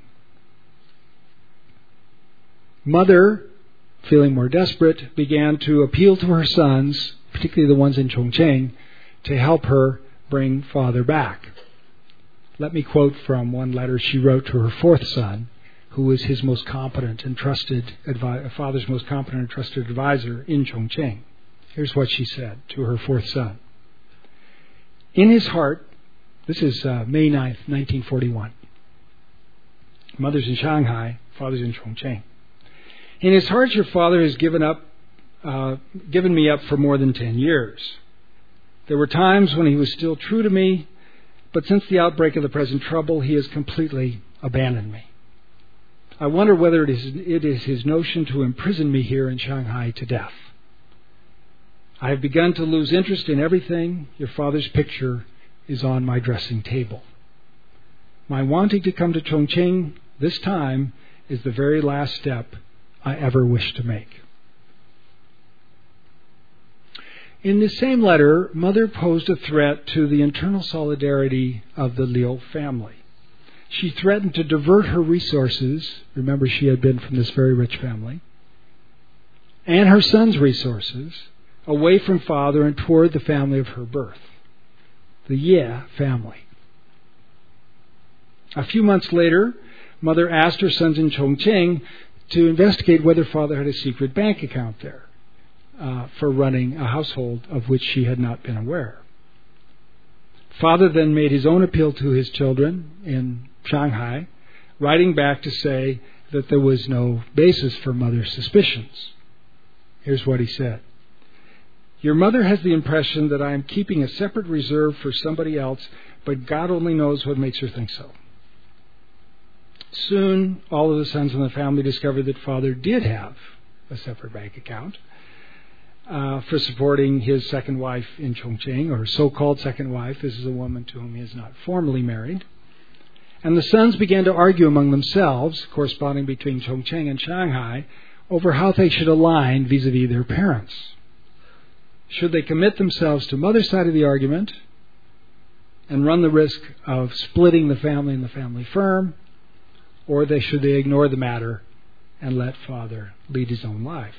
Mother, feeling more desperate, began to appeal to her sons, particularly the ones in Chongqing, to help her bring father back. Let me quote from one letter she wrote to her fourth son, who was his most competent and trusted, advi- father's most competent and trusted advisor in Chongqing. Here's what she said to her fourth son. In his heart, this is uh, May ninth, nineteen forty-one. Mother's in Shanghai, father's in Chongqing. In his heart, your father has given up, uh, given me up for more than ten years. There were times when he was still true to me, but since the outbreak of the present trouble, he has completely abandoned me. I wonder whether it is, it is his notion to imprison me here in Shanghai to death. I have begun to lose interest in everything. Your father's picture is on my dressing table. My wanting to come to Chongqing this time is the very last step I ever wish to make. In the same letter, mother posed a threat to the internal solidarity of the Liu family. She threatened to divert her resources, remember she had been from this very rich family, and her son's resources away from father and toward the family of her birth, the Ye family. A few months later, mother asked her sons in Chongqing to investigate whether father had a secret bank account there uh, for running a household of which she had not been aware. Father then made his own appeal to his children in Shanghai, writing back to say that there was no basis for mother's suspicions. Here's what he said. Your mother has the impression that I am keeping a separate reserve for somebody else, but God only knows what makes her think so. Soon, all of the sons in the family discovered that father did have a separate bank account uh, for supporting his second wife in Chongqing, or so-called second wife. This is a woman to whom he is not formally married. And the sons began to argue among themselves, corresponding between Chongqing and Shanghai, over how they should align vis-a-vis their parents. Should they commit themselves to mother's side of the argument and run the risk of splitting the family and the family firm, or they should they ignore the matter and let father lead his own life?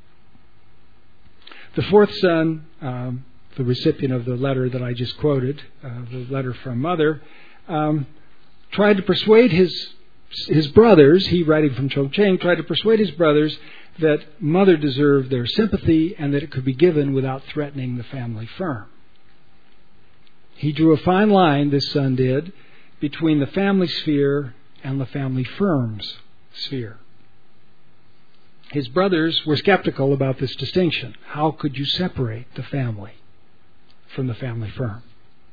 The fourth son, um, the recipient of the letter that I just quoted, uh, the letter from mother, um, tried to persuade his his brothers, he writing from Chongqing, tried to persuade his brothers that mother deserved their sympathy and that it could be given without threatening the family firm. He drew a fine line, this son did, between the family sphere and the family firm's sphere. His brothers were skeptical about this distinction. How could you separate the family from the family firm?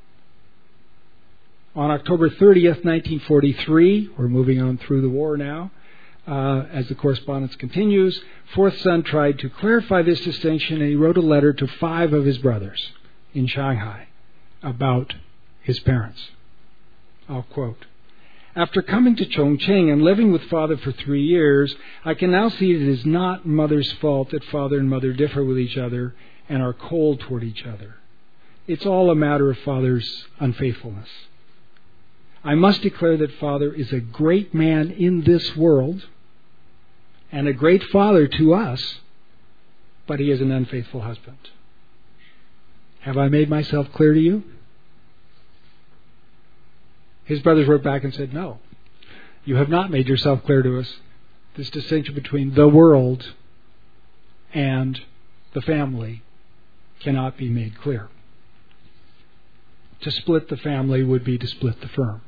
On October thirtieth, nineteen forty-three, we're moving on through the war now, uh, as the correspondence continues, fourth son tried to clarify this distinction, and he wrote a letter to five of his brothers in Shanghai about his parents. I'll quote, "After coming to Chongqing and living with father for three years, I can now see it is not mother's fault that father and mother differ with each other and are cold toward each other. It's all a matter of father's unfaithfulness. I must declare that father is a great man in this world and a great father to us, but he is an unfaithful husband. Have I made myself clear to you?" His brothers wrote back and said, "No, you have not made yourself clear to us. This distinction between the world and the family cannot be made clear. To split the family would be to split the firm."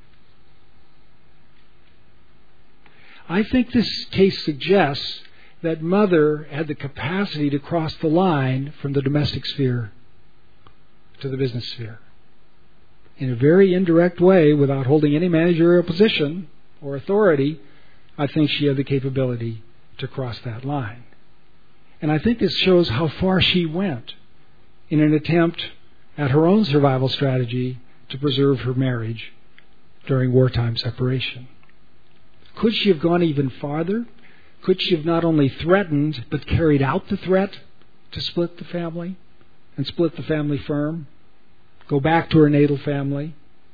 I think this case suggests that mother had the capacity to cross the line from the domestic sphere to the business sphere. In a very indirect way, without holding any managerial position or authority, I think she had the capability to cross that line. And I think this shows how far she went in an attempt at her own survival strategy to preserve her marriage during wartime separation. Could she have gone even farther? Could she have not only threatened, but carried out the threat to split the family and split the family firm? Go back to her natal family?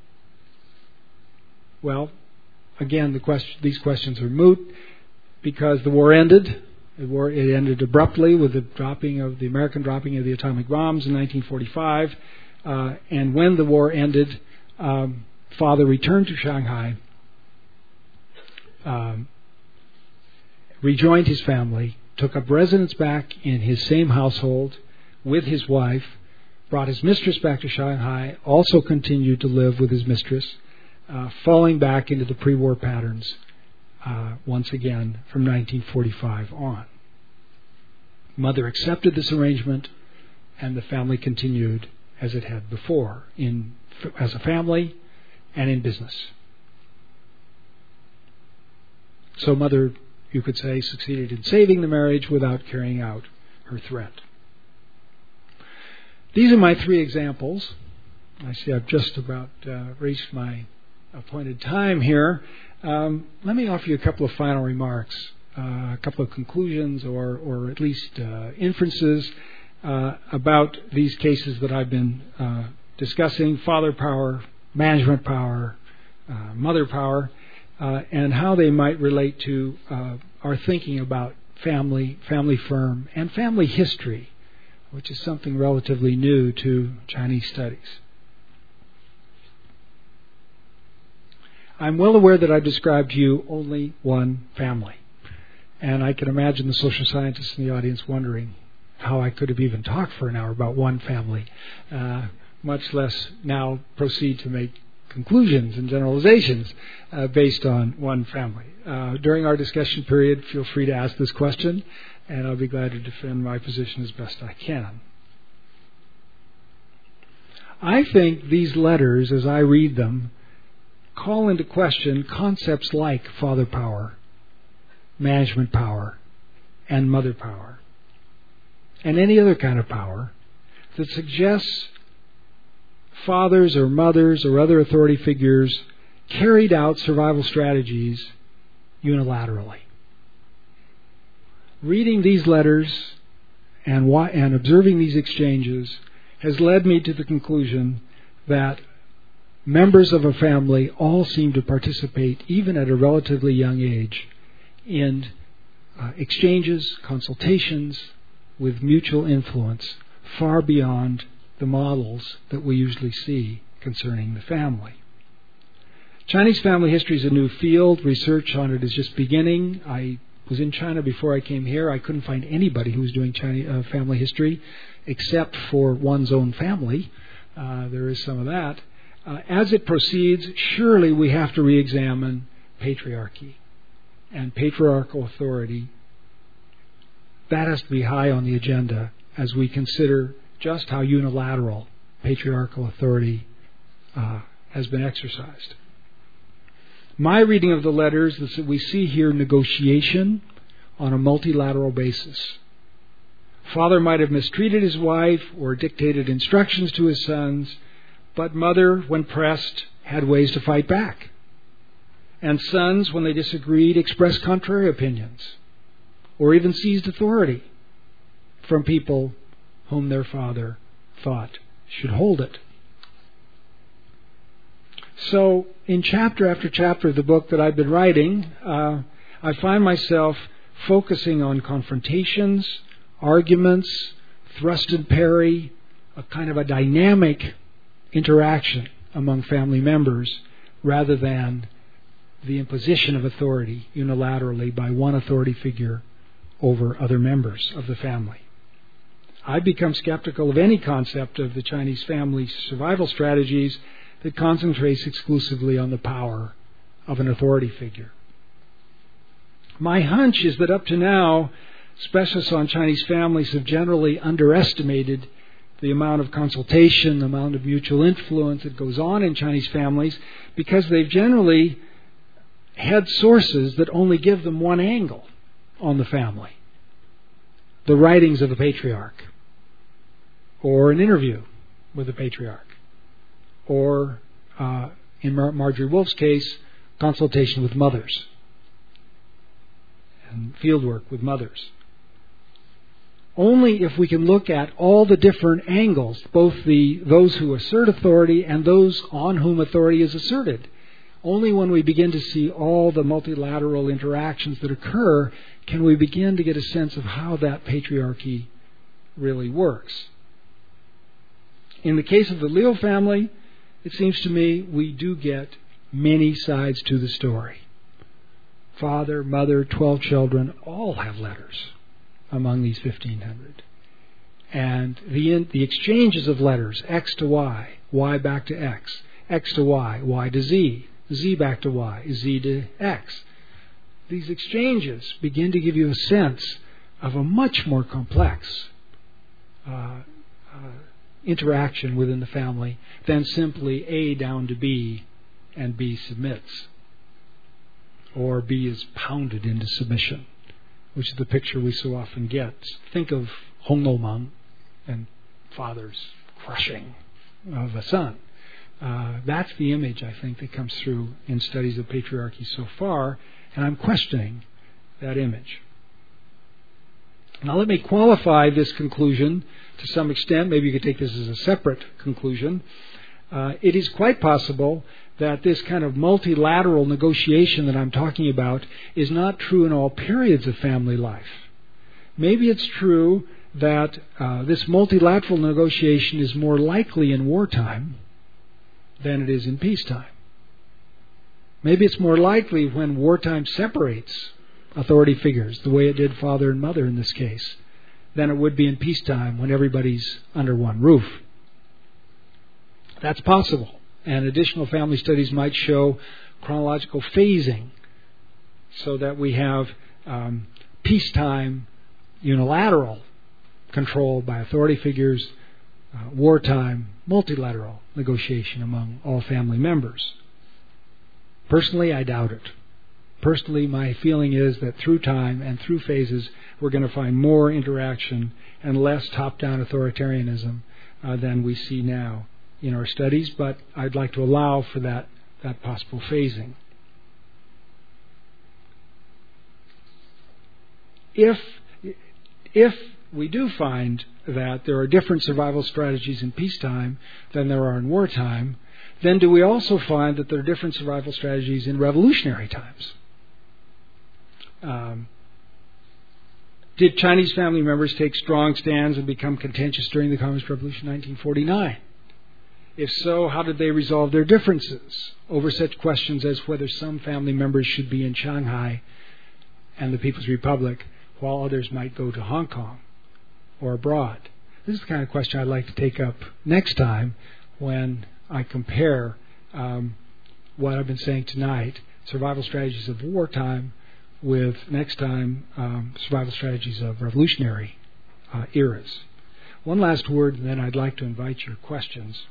Well, again, the question, these questions are moot because the war ended. The war, it ended abruptly with the dropping of the American dropping of the atomic bombs in nineteen forty-five. Uh, and when the war ended, um, father returned to Shanghai, um, rejoined his family, took up residence back in his same household with his wife, brought his mistress back to Shanghai, also continued to live with his mistress, uh, falling back into the pre-war patterns uh, once again from nineteen forty-five on. Mother accepted this arrangement, and the family continued as it had before, in as a family and in business. So mother, you could say, succeeded in saving the marriage without carrying out her threat. These are my three examples. I see I've just about uh, reached my appointed time here. Um, let me offer you a couple of final remarks, uh, a couple of conclusions or, or at least uh, inferences uh, about these cases that I've been uh, discussing: father power, management power, uh, mother power, uh, and how they might relate to uh, our thinking about family, family firm, and family history, which is something relatively new to Chinese studies. I'm well aware that I've described to you only one family, and I can imagine the social scientists in the audience wondering how I could have even talked for an hour about one family, uh, much less now proceed to make conclusions and generalizations uh, based on one family. Uh, during our discussion period, feel free to ask this question, and I'll be glad to defend my position as best I can. I think these letters, as I read them, call into question concepts like father power, management power, and mother power, and any other kind of power that suggests fathers or mothers or other authority figures carried out survival strategies unilaterally. Reading these letters and, and observing these exchanges has led me to the conclusion that members of a family all seem to participate, even at a relatively young age, in uh, exchanges, consultations with mutual influence far beyond the models that we usually see concerning the family. Chinese family history is a new field. Research on it is just beginning. I was in China before I came here. I couldn't find anybody who was doing Chinese uh, family history except for one's own family. Uh, there is some of that. Uh, as it proceeds, surely we have to re-examine patriarchy and patriarchal authority. That has to be high on the agenda as we consider just how unilateral patriarchal authority uh, has been exercised. My reading of the letters is that we see here negotiation on a multilateral basis. Father might have mistreated his wife or dictated instructions to his sons, but mother, when pressed, had ways to fight back. And sons, when they disagreed, expressed contrary opinions or even seized authority from people whom their father thought should hold it. So, in chapter after chapter of the book that I've been writing, uh, I find myself focusing on confrontations, arguments, thrust and parry, a kind of a dynamic interaction among family members rather than the imposition of authority unilaterally by one authority figure over other members of the family. I've become skeptical of any concept of the Chinese family survival strategies that concentrates exclusively on the power of an authority figure. My hunch is that up to now, specialists on Chinese families have generally underestimated the amount of consultation, the amount of mutual influence that goes on in Chinese families, because they've generally had sources that only give them one angle on the family. The writings of the patriarch, or an interview with the patriarch, or, uh, in Mar- Marjorie Wolf's case, consultation with mothers and fieldwork with mothers. Only if we can look at all the different angles, both the those who assert authority and those on whom authority is asserted, only when we begin to see all the multilateral interactions that occur can we begin to get a sense of how that patriarchy really works. In the case of the Liu family, it seems to me we do get many sides to the story. Father, mother, twelve children, all have letters among these fifteen hundred. And the the exchanges of letters, X to Y, Y back to X, X to Y, Y to Z, Z back to Y, Z to X. These exchanges begin to give you a sense of a much more complex uh, uh, interaction within the family than simply A down to B and B submits, or B is pounded into submission, which is the picture we so often get. Think of Hong Lo Mang and father's crushing of a son. Uh, that's the image, I think, that comes through in studies of patriarchy so far, and I'm questioning that image. Now let me qualify this conclusion to some extent. Maybe you could take this as a separate conclusion. Uh, it is quite possible that this kind of multilateral negotiation that I'm talking about is not true in all periods of family life. Maybe it's true that uh, this multilateral negotiation is more likely in wartime than it is in peacetime. Maybe it's more likely when wartime separates authority figures, the way it did father and mother in this case, than it would be in peacetime when everybody's under one roof. That's possible. And additional family studies might show chronological phasing so that we have um, peacetime unilateral control by authority figures, uh, wartime multilateral negotiation among all family members. Personally, I doubt it. Personally, my feeling is that through time and through phases, we're going to find more interaction and less top-down authoritarianism uh, than we see now in our studies, but I'd like to allow for that, that possible phasing. If, if we do find that there are different survival strategies in peacetime than there are in wartime, then do we also find that there are different survival strategies in revolutionary times? Um, did Chinese family members take strong stands and become contentious during the Communist Revolution in nineteen forty-nine? If so, how did they resolve their differences over such questions as whether some family members should be in Shanghai and the People's Republic while others might go to Hong Kong or abroad? This is the kind of question I'd like to take up next time when I compare um, what I've been saying tonight, survival strategies of wartime, with next time um, survival strategies of revolutionary uh, eras. One last word, and then I'd like to invite your questions.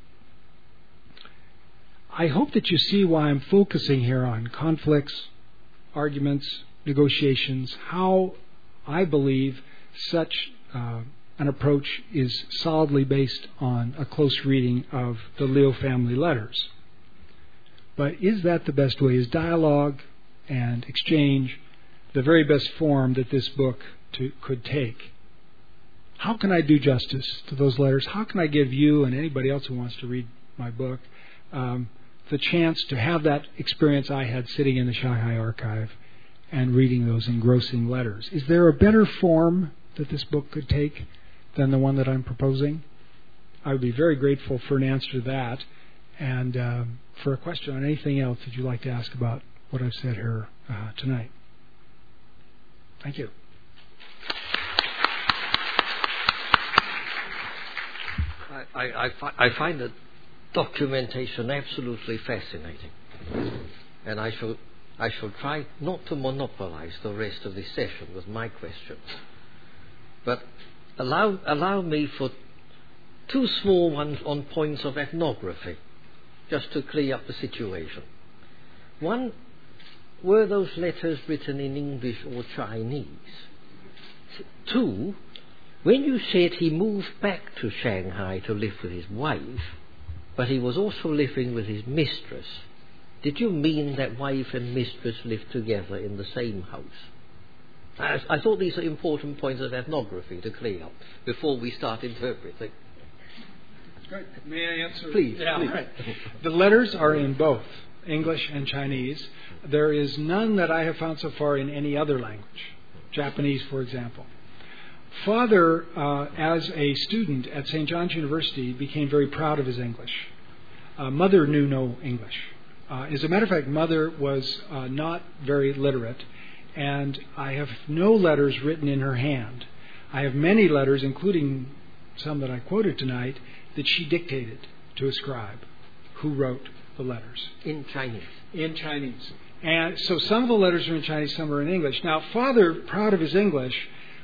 I hope that you see why I'm focusing here on conflicts, arguments, negotiations, how I believe such uh, an approach is solidly based on a close reading of the Liu family letters. But is that the best way? Is dialogue and exchange the very best form that this book to, could take? How can I do justice to those letters? How can I give you and anybody else who wants to read my book um, the chance to have that experience I had sitting in the Shanghai archive and reading those engrossing letters? Is there a better form that this book could take than the one that I'm proposing? I would be very grateful for an answer to that, and uh, for a question on anything else that you'd like to ask about what I've said here uh, tonight. Thank you. I, I, I, fi- I find the documentation absolutely fascinating, and I shall I shall try not to monopolize the rest of this session with my questions, but allow allow me for two small ones on points of ethnography, just to clear up the situation. One, were those letters written in English or Chinese? Two, when you said he moved back to Shanghai to live with his wife, but he was also living with his mistress, did you mean that wife and mistress lived together in the same house? I, I thought these are important points of ethnography to clear up before we start interpreting. Great. May I answer? Please. Yeah, please. Right. The letters are in both English and Chinese. There is none that I have found so far in any other language, Japanese, for example. Father, uh, as a student at Saint John's University, became very proud of his English. Uh, mother knew no English. Uh, as a matter of fact, Mother was uh, not very literate, and I have no letters written in her hand. I have many letters, including some that I quoted tonight, that she dictated to a scribe who wrote the letters. In Chinese. In Chinese. And so some of the letters are in Chinese, some are in English. Now, Father, proud of his English,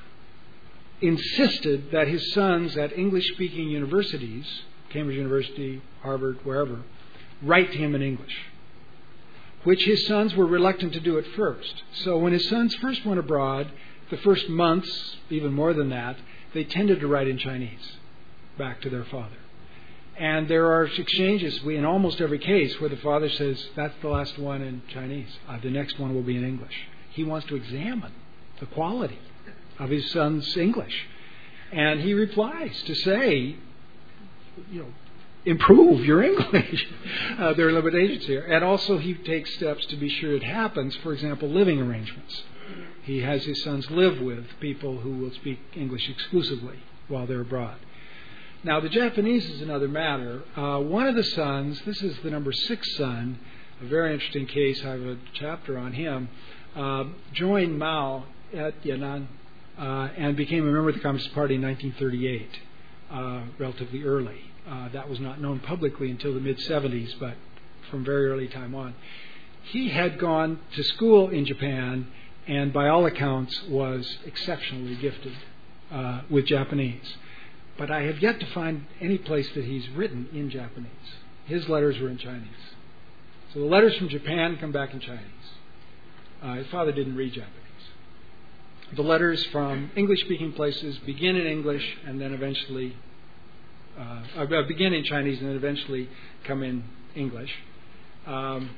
insisted that his sons at English-speaking universities, Cambridge University, Harvard, wherever, write to him in English, which his sons were reluctant to do at first. So when his sons first went abroad, the first months, even more than that, they tended to write in Chinese back to their father. And there are exchanges we, in almost every case where the father says, that's the last one in Chinese. Uh, the next one will be in English. He wants to examine the quality of his son's English. And he replies to say, you know, improve your English. uh, there are limitations here. And also he takes steps to be sure it happens. For example, living arrangements. He has his sons live with people who will speak English exclusively while they're abroad. Now, the Japanese is another matter. Uh, one of the sons, this is the number six son, a very interesting case, I have a chapter on him, uh, joined Mao at Yan'an uh, and became a member of the Communist Party in nineteen thirty-eight, uh, relatively early. Uh, that was not known publicly until the mid-seventies, but from very early time on. He had gone to school in Japan and by all accounts was exceptionally gifted uh, with Japanese. but I have yet to find any place that he's written in Japanese. His letters were in Chinese. So the letters from Japan come back in Chinese. Uh, his father didn't read Japanese. The letters from English-speaking places begin in English and then eventually uh, uh, begin in Chinese and then eventually come in English. Um,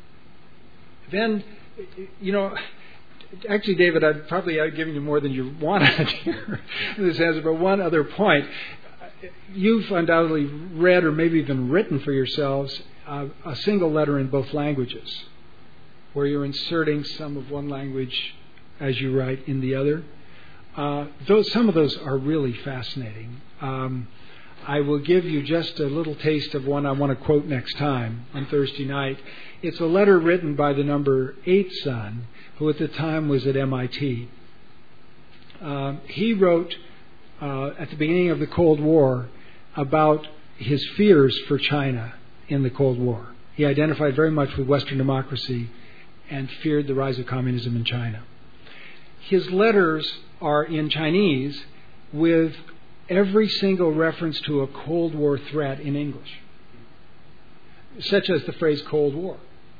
then, you know, actually, David, I've probably I've given you more than you wanted here in this answer, but one other point. You've undoubtedly read or maybe even written for yourselves uh, a single letter in both languages, where you're inserting some of one language as you write in the other. Uh, those some of those are really fascinating. Um, I will give you just a little taste of one I want to quote next time on Thursday night. It's a letter written by the number eight son, who at the time was at M I T. Uh, he wrote uh, at the beginning of the Cold War about his fears for China in the Cold War. He identified very much with Western democracy and feared the rise of communism in China. His letters are in Chinese with every single reference to a Cold War threat in English, such as the phrase Cold War,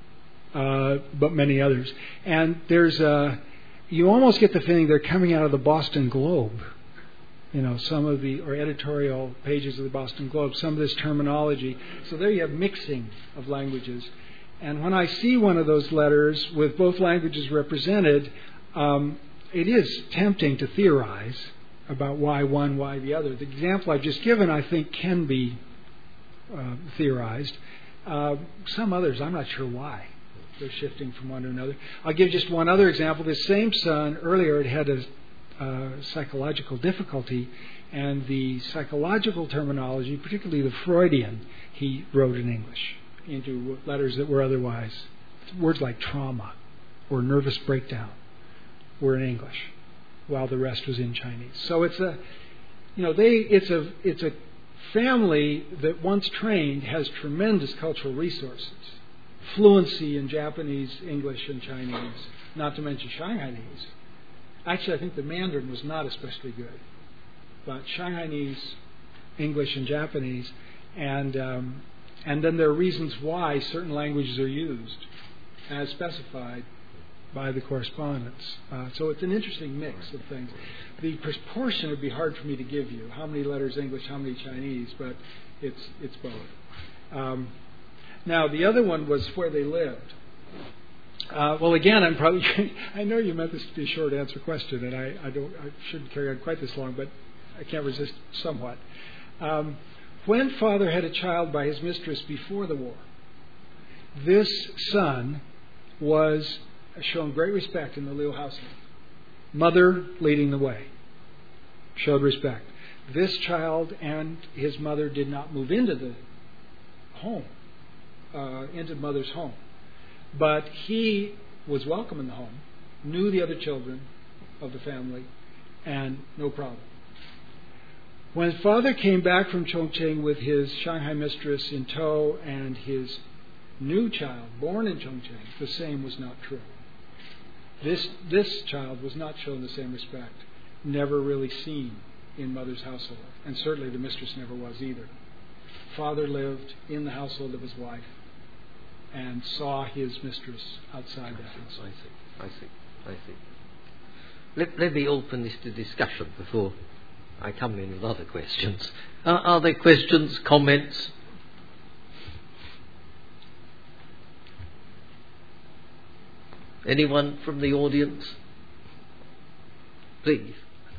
uh, but many others. And there's a, you almost get the feeling they're coming out of the Boston Globe, you know, some of the, or editorial pages of the Boston Globe, some of this terminology. So there you have mixing of languages. And when I see one of those letters with both languages represented, um, it is tempting to theorize about why one, why the other. The example I've just given, I think, can be uh, theorized. Uh, some others, I'm not sure why they're shifting from one to another. I'll give just one other example. This same son, earlier, had a uh, psychological difficulty, and the psychological terminology, particularly the Freudian, he wrote in English into letters that were otherwise, words like trauma or nervous breakdown were in English, while the rest was in Chinese. So it's a, you know, they it's a it's a family that once trained has tremendous cultural resources, fluency in Japanese, English, and Chinese, not to mention Shanghainese. Actually, I think the Mandarin was not especially good, but Shanghainese, English, and Japanese, and um, and then there are reasons why certain languages are used as specified by the correspondence. Uh, so it's an interesting mix of things. The proportion would be hard for me to give you. How many letters English, how many Chinese, but it's it's both. Um, now, the other one was where they lived. Uh, well, again, I'm probably, I know you meant this to be a short answer question, and I, I don't, I shouldn't carry on quite this long, but I can't resist somewhat. Um, when father had a child by his mistress before the war, this son was shown great respect in the Liu household. Mother leading the way, showed respect. This child and his mother did not move into the home, uh, into mother's home. But he was welcome in the home, knew the other children of the family, and no problem. When father came back from Chongqing with his Shanghai mistress in tow and his new child, born in Chongqing, the same was not true. This this child was not shown the same respect, never really seen in mother's household, and certainly the mistress never was either. Father lived in the household of his wife and saw his mistress outside that house. I see, I see, I see. Let, let me open this to discussion before I come in with other questions. Uh, are there questions, comments? Anyone from the audience? Please.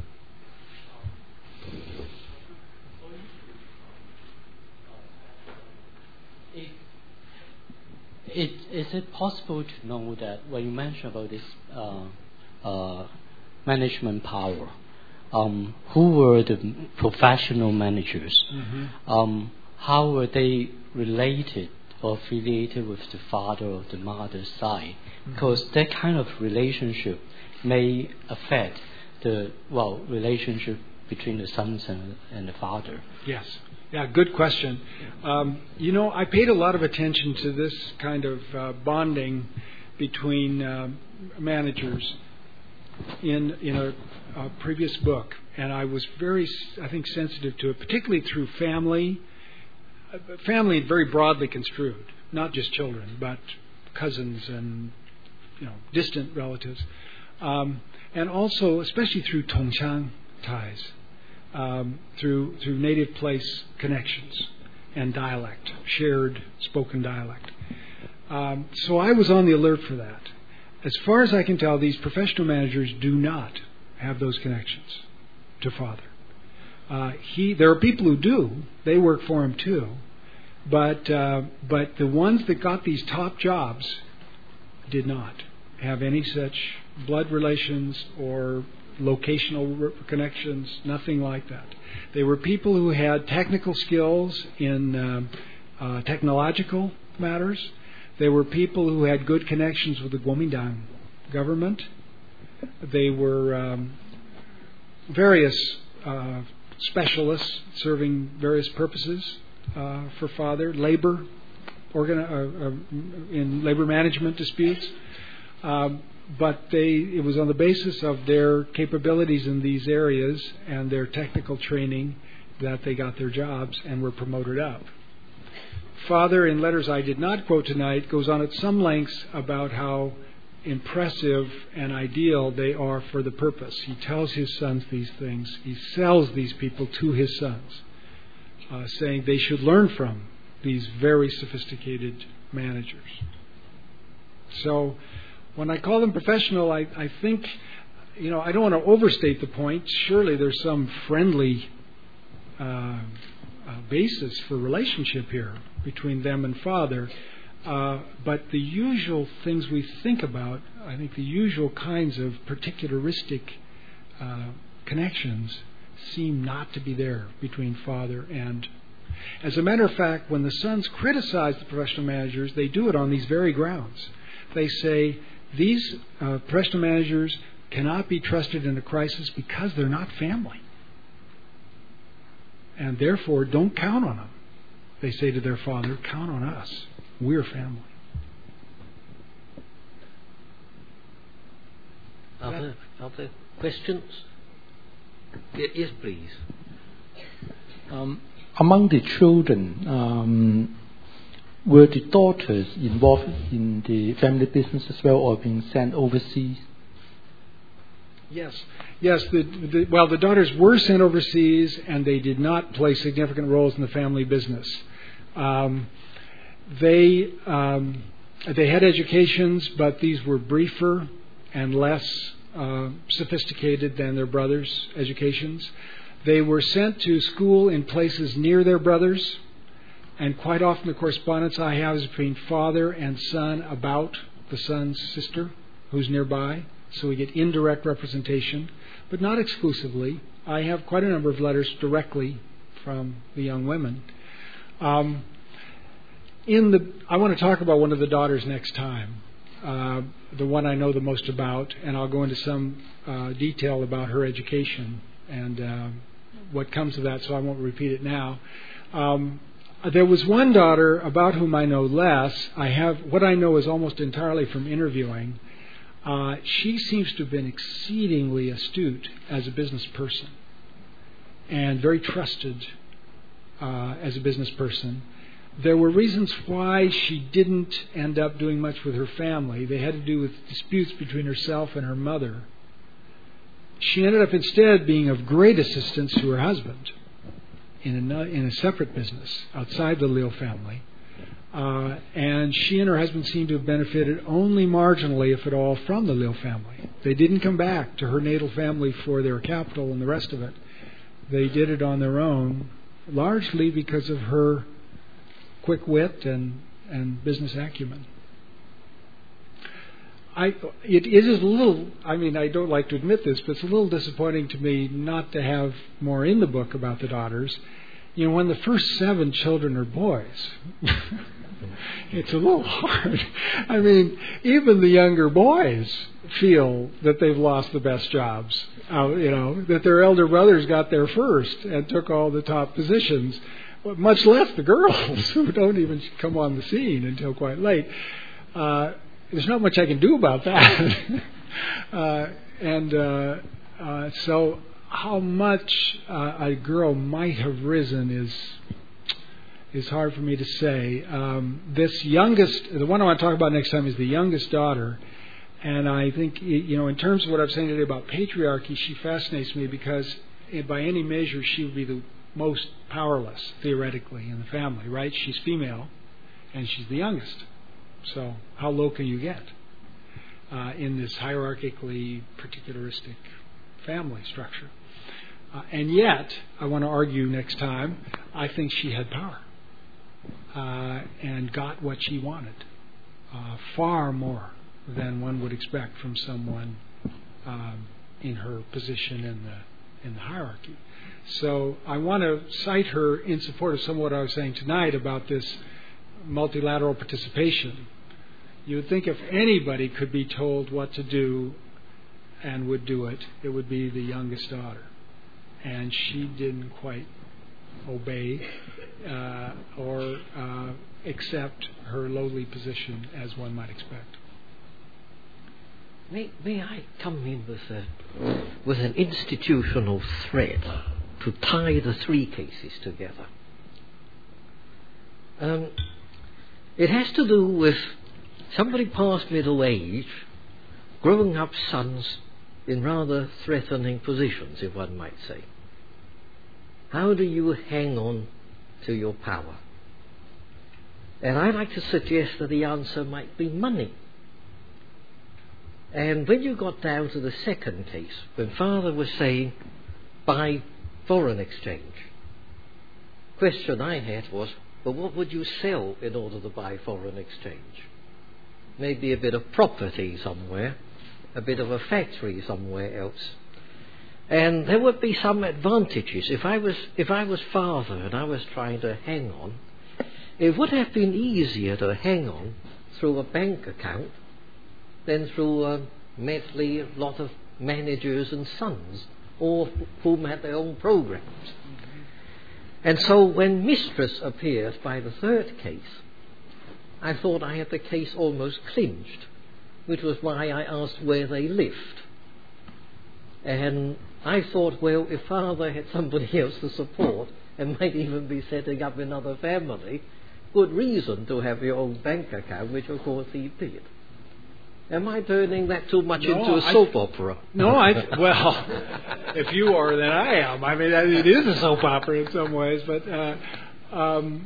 It, is it possible to know that when you mention about this uh, uh, management power, um, who were the professional managers? Mm-hmm. Um, how were they related or affiliated with the father or the mother's side? Mm-hmm. Because that kind of relationship may affect the well relationship between the sons and, and the father. Yes. Yeah, good question. Um, you know, I paid a lot of attention to this kind of uh, bonding between uh, managers in in a, a previous book and I was very, I think, sensitive to it, particularly through family, family very broadly construed, not just children, but cousins and, you know, distant relatives, um, and also, especially through Tongchang ties, um, through through native place connections and dialect, shared spoken dialect. Um, so I was on the alert for that. As far as I can tell, these professional managers do not have those connections to Father. Uh, he, there are people who do; they work for him too. But uh, but the ones that got these top jobs did not have any such blood relations or locational re- connections, nothing like that. They were people who had technical skills in uh, uh, technological matters. They were people who had good connections with the Kuomintang government. They were um, various uh, specialists serving various purposes uh, for Father, labor, organi- uh, uh, in labor management disputes. Um, but they, it was on the basis of their capabilities in these areas and their technical training that they got their jobs and were promoted up. Father, in letters I did not quote tonight, goes on at some lengths about how impressive and ideal they are for the purpose. He tells his sons these things. He sells these people to his sons, uh, saying they should learn from these very sophisticated managers. So when I call them professional, I, I think, you know, I don't want to overstate the point. Surely there's some friendly uh, uh, basis for relationship here between them and Father. Uh, but the usual things we think about, I think the usual kinds of particularistic uh, connections seem not to be there between Father and... As a matter of fact, when the sons criticize the professional managers, they do it on these very grounds. They say, these uh, professional managers cannot be trusted in a crisis because they're not family. And therefore, don't count on them. They say to their father, count on us. We're family. Other, other questions? Yes, please. Um, among the children, um, were the daughters involved in the family business as well, or being sent overseas? Yes, yes. The, the, well, the daughters were sent overseas, and they did not play significant roles in the family business. Um, they um, they had educations, but these were briefer and less uh, sophisticated than their brothers' educations. They were sent to school in places near their brothers, and quite often the correspondence I have is between father and son about the son's sister, who's nearby. So we get indirect representation, but not exclusively. I have quite a number of letters directly from the young women. Um, in the, I want to talk about one of the daughters next time, uh, the one I know the most about, and I'll go into some uh, detail about her education and uh, what comes of that, so I won't repeat it now. Um, there was one daughter about whom I know less. I have what I know is almost entirely from interviewing. Uh, she seems to have been exceedingly astute as a business person and very trusted uh, as a business person. There were reasons why she didn't end up doing much with her family. They had to do with disputes between herself and her mother. She ended up instead being of great assistance to her husband in a, in a separate business outside the Liu family. Uh, and she and her husband seem to have benefited only marginally, if at all, from the Liu family. They didn't come back to her natal family for their capital and the rest of it. They did it on their own, largely because of her quick wit and, and business acumen. I, it, it is a little, I mean, I don't like to admit this, but it's a little disappointing to me not to have more in the book about the daughters. You know, when the first seven children are boys, it's a little hard. I mean, even the younger boys feel that they've lost the best jobs. Uh, you know, that their elder brothers got there first and took all the top positions, but much less the girls who don't even come on the scene until quite late. Uh, there's not much I can do about that. uh, and uh, uh, so how much uh, a girl might have risen is is hard for me to say. Um, this youngest, the one I want to talk about next time is the youngest daughter. And I think, you know, in terms of what I was saying today about patriarchy, she fascinates me because by any measure she would be the most powerless, theoretically, in the family, right? She's female and she's the youngest. So how low can you get uh, in this hierarchically particularistic family structure? Uh, and yet, I want to argue next time, I think she had power uh, and got what she wanted, uh, far more than one would expect from someone um, in her position in the in the hierarchy. So I want to cite her in support of some of what I was saying tonight about this multilateral participation. You would think if anybody could be told what to do and would do it, it would be the youngest daughter. And she didn't quite obey uh, or uh, accept her lowly position as one might expect. May, may I come in with a, with an institutional thread to tie the three cases together? Um, it has to do with somebody past middle age growing up sons in rather threatening positions, if one might say. How do you hang on to your power? And I'd like to suggest that the answer might be money. And when you got down to the second case, when Father was saying, buy foreign exchange, question I had was, well, what would you sell in order to buy foreign exchange? Maybe a bit of property somewhere, a bit of a factory somewhere else. And there would be some advantages. If I was, if I was Father and I was trying to hang on, it would have been easier to hang on through a bank account than through a medley lot of managers and sons, all whom had their own programs. Mm-hmm. And so when Mistress appeared by the third case, I thought I had the case almost clinched, which was why I asked where they lived. And I thought, well, if Father had somebody else to support and might even be setting up another family, good reason to have your own bank account, which of course he did. Am I turning that too much no, into a soap I, opera? No, I well, if you are, then I am. I mean, it is a soap opera in some ways, but uh, um,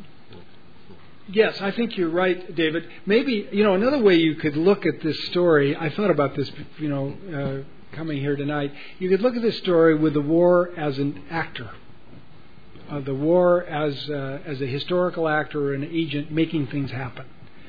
yes, I think you're right, David. Maybe, you know, another way you could look at this story. I thought about this, you know, uh, coming here tonight. You could look at this story with the war as an actor, uh, the war as uh, as a historical actor or an agent making things happen.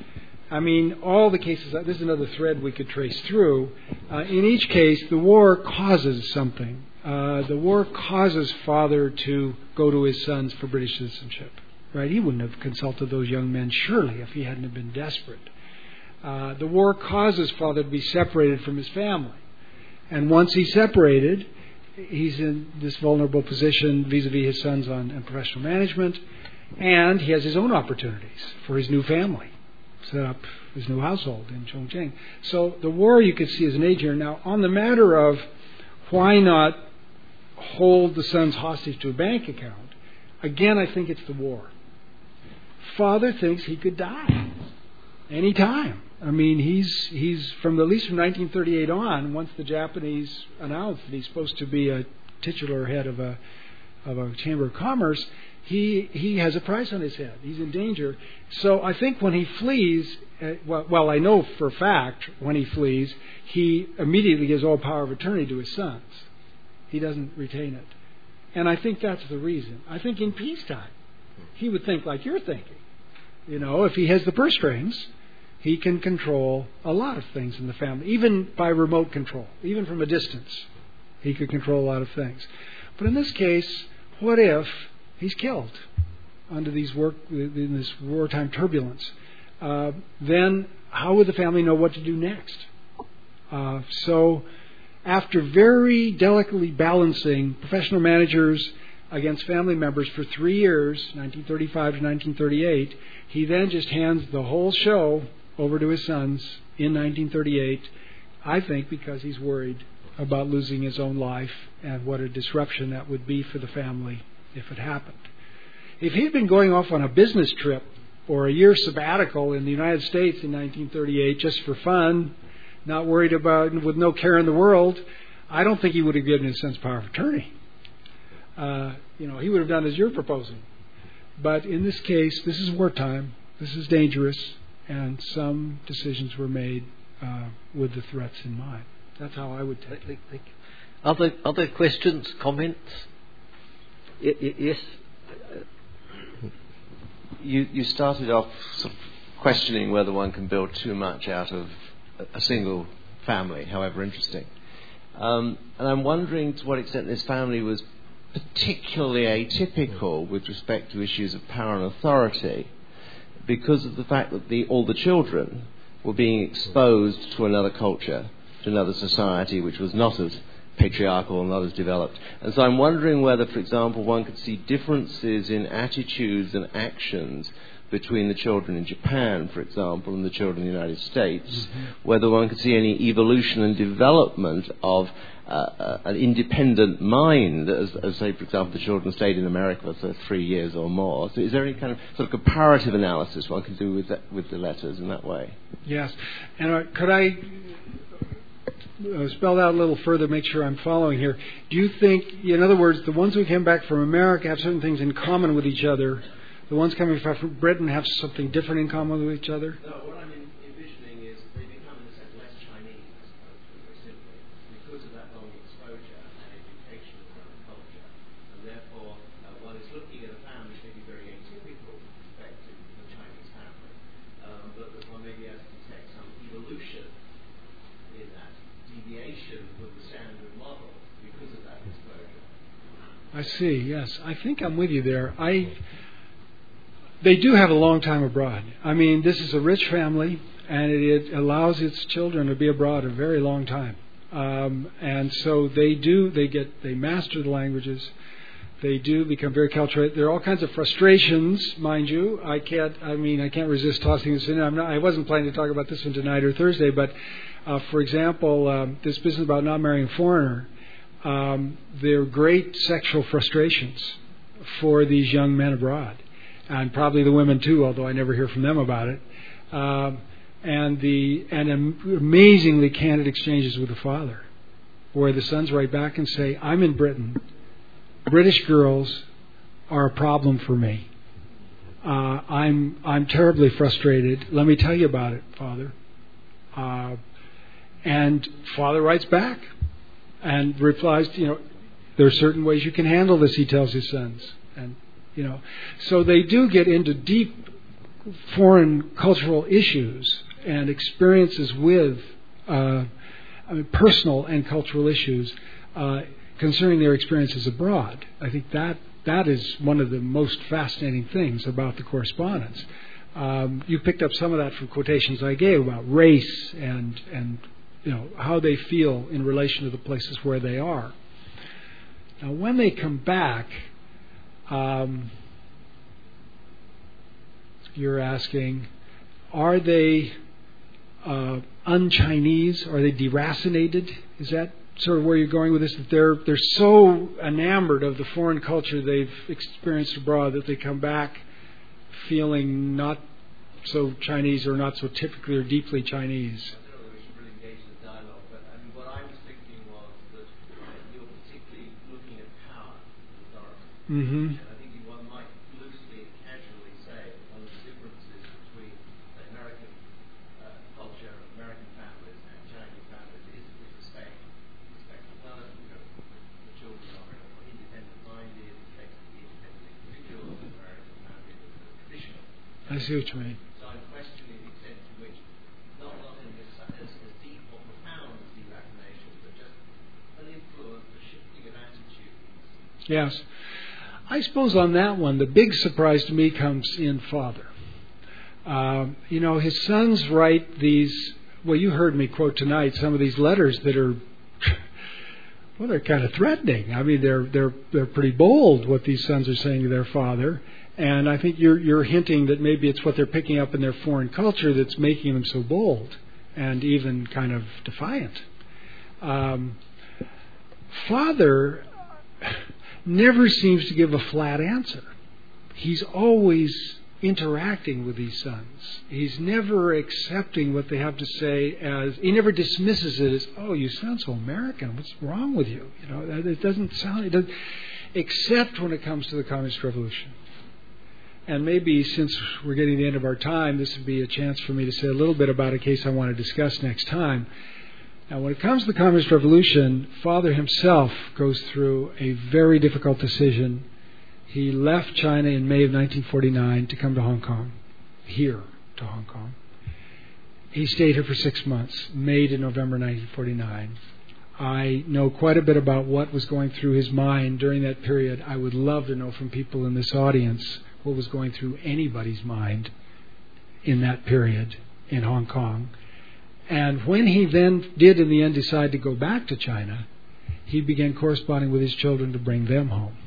I mean, all the cases, this is another thread we could trace through. Uh, in each case, the war causes something. Uh, the war causes Father to go to his sons for British citizenship. Right? He wouldn't have consulted those young men, surely, if he hadn't have been desperate. Uh, the war causes Father to be separated from his family. And once he's separated, he's in this vulnerable position vis-a-vis his sons on, on professional management, and he has his own opportunities for his new family. Set up his new household in Chongqing. So the war you could see as an agent. Now, on the matter of why not hold the sons hostage to a bank account, again, I think it's the war. Father thinks he could die any time. I mean, he's he's from at least from nineteen thirty-eight on. Once the Japanese announced that he's supposed to be a titular head of a of a chamber of commerce, he he has a price on his head. He's in danger. So I think when he flees, uh, well, well, I know for a fact when he flees, he immediately gives all power of attorney to his sons. He doesn't retain it. And I think that's the reason. I think in peacetime, he would think like you're thinking. You know, if he has the purse strings, he can control a lot of things in the family, even by remote control, even from a distance. He could control a lot of things. But in this case, what if he's killed under these work in this wartime turbulence? Uh, then how would the family know what to do next? Uh, so after very delicately balancing professional managers against family members for three years, nineteen thirty-five to nineteen thirty-eight, he then just hands the whole show over to his sons in nineteen thirty-eight, I think because he's worried about losing his own life and what a disruption that would be for the family if it happened. If he'd been going off on a business trip or a year sabbatical in the United States in nineteen thirty-eight just for fun, not worried about, with no care in the world, I don't think he would have given his son's power of attorney. Uh, you know, he would have done as you're proposing. But in this case, this is wartime, this is dangerous, and some decisions were made uh, with the threats in mind. That's how I would take it. Thank you. Other, other questions, comments? Y- y- yes? You, you started off sort of questioning whether one can build too much out of a single family, however interesting. Um, and I'm wondering to what extent this family was particularly atypical with respect to issues of power and authority, because of the fact that the, all the children were being exposed to another culture, to another society which was not as patriarchal and not as developed. And so I'm wondering whether, for example, one could see differences in attitudes and actions between the children in Japan, for example, and the children in the United States, mm-hmm. whether one could see any evolution and development of uh, uh, an independent mind, as, as, say, for example, the children stayed in America for three years or more. So is there any kind of sort of comparative analysis one can do with that, with the letters in that way? Yes. And uh, could I uh, spell that a little further, make sure I'm following here? Do you think, in other words, the ones who came back from America have certain things in common with each other? The ones coming from Britain have something different in common with each other? No, what I'm envisioning is they become, in a sense, less Chinese, I suppose, very simply, because of that long exposure and education of their own culture. And therefore, uh, one is looking at a family maybe very atypical with respect to the Chinese family, um, but that one maybe has to detect some evolution in that, deviation from the standard model because of that exposure. I see, yes. I think I'm with you there. I... They do have a long time abroad. I mean, this is a rich family, and it, it allows its children to be abroad a very long time. Um, and so they do, they get, they master the languages. They do become very cultured. There are all kinds of frustrations, mind you. I can't, I mean, I can't resist tossing this in. I'm not, I wasn't planning to talk about this one tonight or Thursday, but uh, for example, um, this business about not marrying a foreigner, um, there are great sexual frustrations for these young men abroad. And probably the women too, although I never hear from them about it. Um, and the and amazingly candid exchanges with the father, where the sons write back and say, "I'm in Britain. British girls are a problem for me. Uh, I'm I'm terribly frustrated. Let me tell you about it, Father." Uh, and Father writes back and replies, "You know, there are certain ways you can handle this," he tells his sons, and. You know, so they do get into deep foreign cultural issues and experiences with uh, I mean, personal and cultural issues uh, concerning their experiences abroad. I think that that is one of the most fascinating things about the correspondence. Um, you picked up some of that from quotations I gave about race and and you know how they feel in relation to the places where they are. Now, when they come back. Um, you're asking, are they uh, un-Chinese? Are they deracinated? Is that sort of where you're going with this? That they're they're so enamored of the foreign culture they've experienced abroad that they come back feeling not so Chinese or not so typically or deeply Chinese. Mm-hmm. I think one might loosely and casually say one of the differences between the American uh, culture, American families, and Chinese families is with respect. Respect for one, you know, the children are independent-minded, respect for the independent individual, and American families are traditional. I see what you mean. So I'm questioning the extent to which, not not in this as, as deep or profound as deracination, but just an influence, a shifting of attitudes. Yes. I suppose on that one, the big surprise to me comes in Father. Um, you know, his sons write these, well, you heard me quote tonight some of these letters that are, well, they're kind of threatening. I mean, they're they're they're pretty bold what these sons are saying to their father. And I think you're you're hinting that maybe it's what they're picking up in their foreign culture that's making them so bold and even kind of defiant. Um, Father never seems to give a flat answer. He's always interacting with these sons. He's never accepting what they have to say as, he never dismisses it as, oh, you sound so American. What's wrong with you? You know, it doesn't sound, it doesn't, except when it comes to the Communist Revolution. And maybe since we're getting to the end of our time, this would be a chance for me to say a little bit about a case I want to discuss next time. Now, when it comes to the Communist Revolution, Father himself goes through a very difficult decision. He left China in May of nineteen forty-nine to come to Hong Kong, here to Hong Kong. He stayed here for six months, May to November nineteen forty-nine. I know quite a bit about what was going through his mind during that period. I would love to know from people in this audience what was going through anybody's mind in that period in Hong Kong. And when he then did in the end decide to go back to China, he began corresponding with his children to bring them home.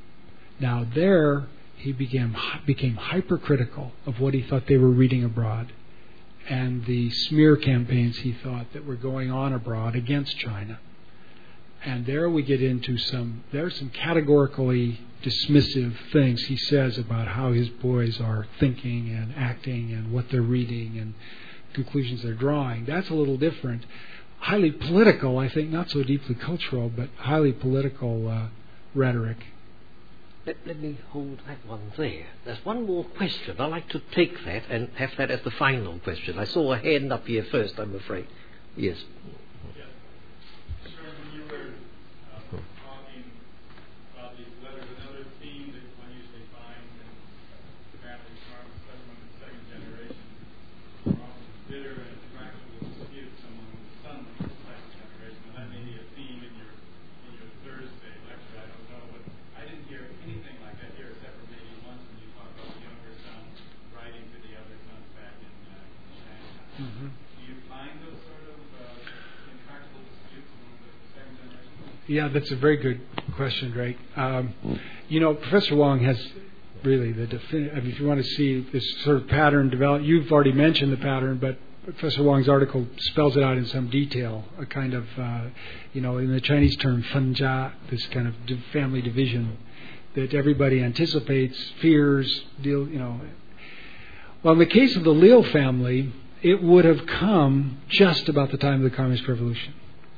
Now there, he began, became hypercritical of what he thought they were reading abroad and the smear campaigns he thought that were going on abroad against China. And there we get into some, there are some categorically dismissive things he says about how his boys are thinking and acting and what they're reading and conclusions they're drawing. That's a little different. Highly political, I think, not so deeply cultural, but highly political uh, rhetoric. Let, let me hold that one there. There's one more question. I'd like to take that and have that as the final question. I saw a hand up here first, I'm afraid. Yes. Yes. Sir, when you were uh, talking about these letters, another theme that one usually finds in families from the second generation are often bitter and intractable disputes among the sons of the second generation. And that may be a theme in your in your Thursday lecture. I don't know, but I didn't hear anything like that here, except for maybe once when you talked about the younger son writing to the other sons back in uh, Shanghai. Mm-hmm. Do you find those sort of uh, intractable disputes among the second generation? Yeah, that's a very good question, Drake. Um, you know, Professor Wong has really the definitive. I mean, if you want to see this sort of pattern develop, you've already mentioned the pattern, but Professor Wong's article spells it out in some detail. A kind of, uh, you know, in the Chinese term, fenjia, this kind of family division that everybody anticipates, fears, deal. You know. Well, in the case of the Liu family, it would have come just about the time of the Communist Revolution.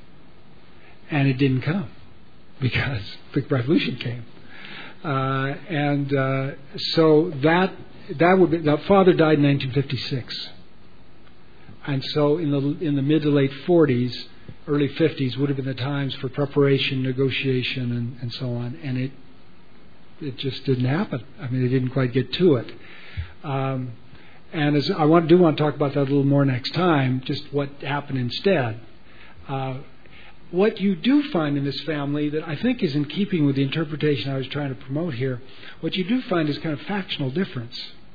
And it didn't come because the revolution came. Uh, and uh, so that that would be, the father died in nineteen fifty-six. And so in the in the mid to late forties, early fifties would have been the times for preparation, negotiation, and, and so on. And it it just didn't happen. I mean, they didn't quite get to it. Um, and as I want, do want to talk about that a little more next time, just what happened instead. Uh, what you do find in this family that I think is in keeping with the interpretation I was trying to promote here, what you do find is kind of factional difference,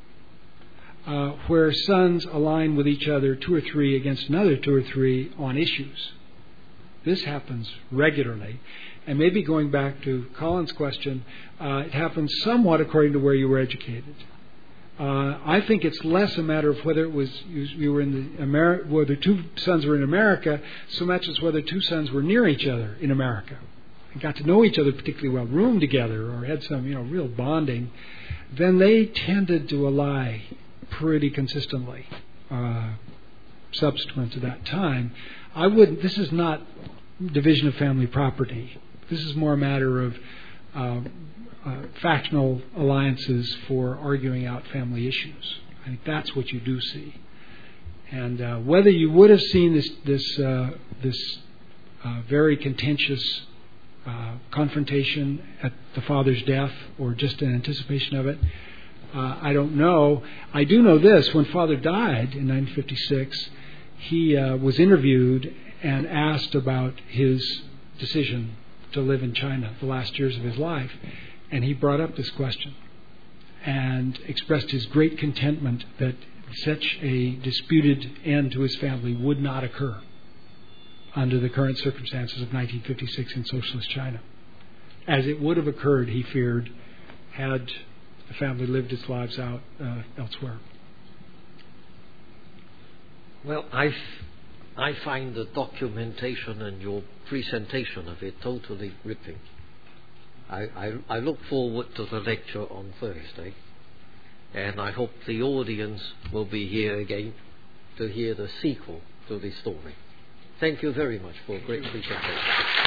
uh, where sons align with each other, two or three against another two or three on issues. This happens regularly. And maybe going back to Colin's question, uh, it happens somewhat according to where you were educated. Uh, I think it's less a matter of whether it was you, you were in the Ameri- whether two sons were in America, so much as whether two sons were near each other in America, and got to know each other particularly well, roomed together, or had some you know real bonding. Then they tended to ally pretty consistently. Uh, subsequent to that time, I would. This is not division of family property. This is more a matter of uh, uh, factional alliances for arguing out family issues. I think that's what you do see. And uh, whether you would have seen this this uh, this uh, very contentious uh, confrontation at the father's death, or just in anticipation of it, uh, I don't know. I do know this: when Father died in nineteen fifty-six, he uh, was interviewed and asked about his decision to live in China the last years of his life, and he brought up this question and expressed his great contentment that such a disputed end to his family would not occur under the current circumstances of nineteen fifty-six in socialist China, as it would have occurred, he feared, had the family lived its lives out uh, elsewhere. Well, I've I find the documentation and your presentation of it totally gripping. I, I, I look forward to the lecture on Thursday, and I hope the audience will be here again to hear the sequel to this story. Thank you very much for a great presentation.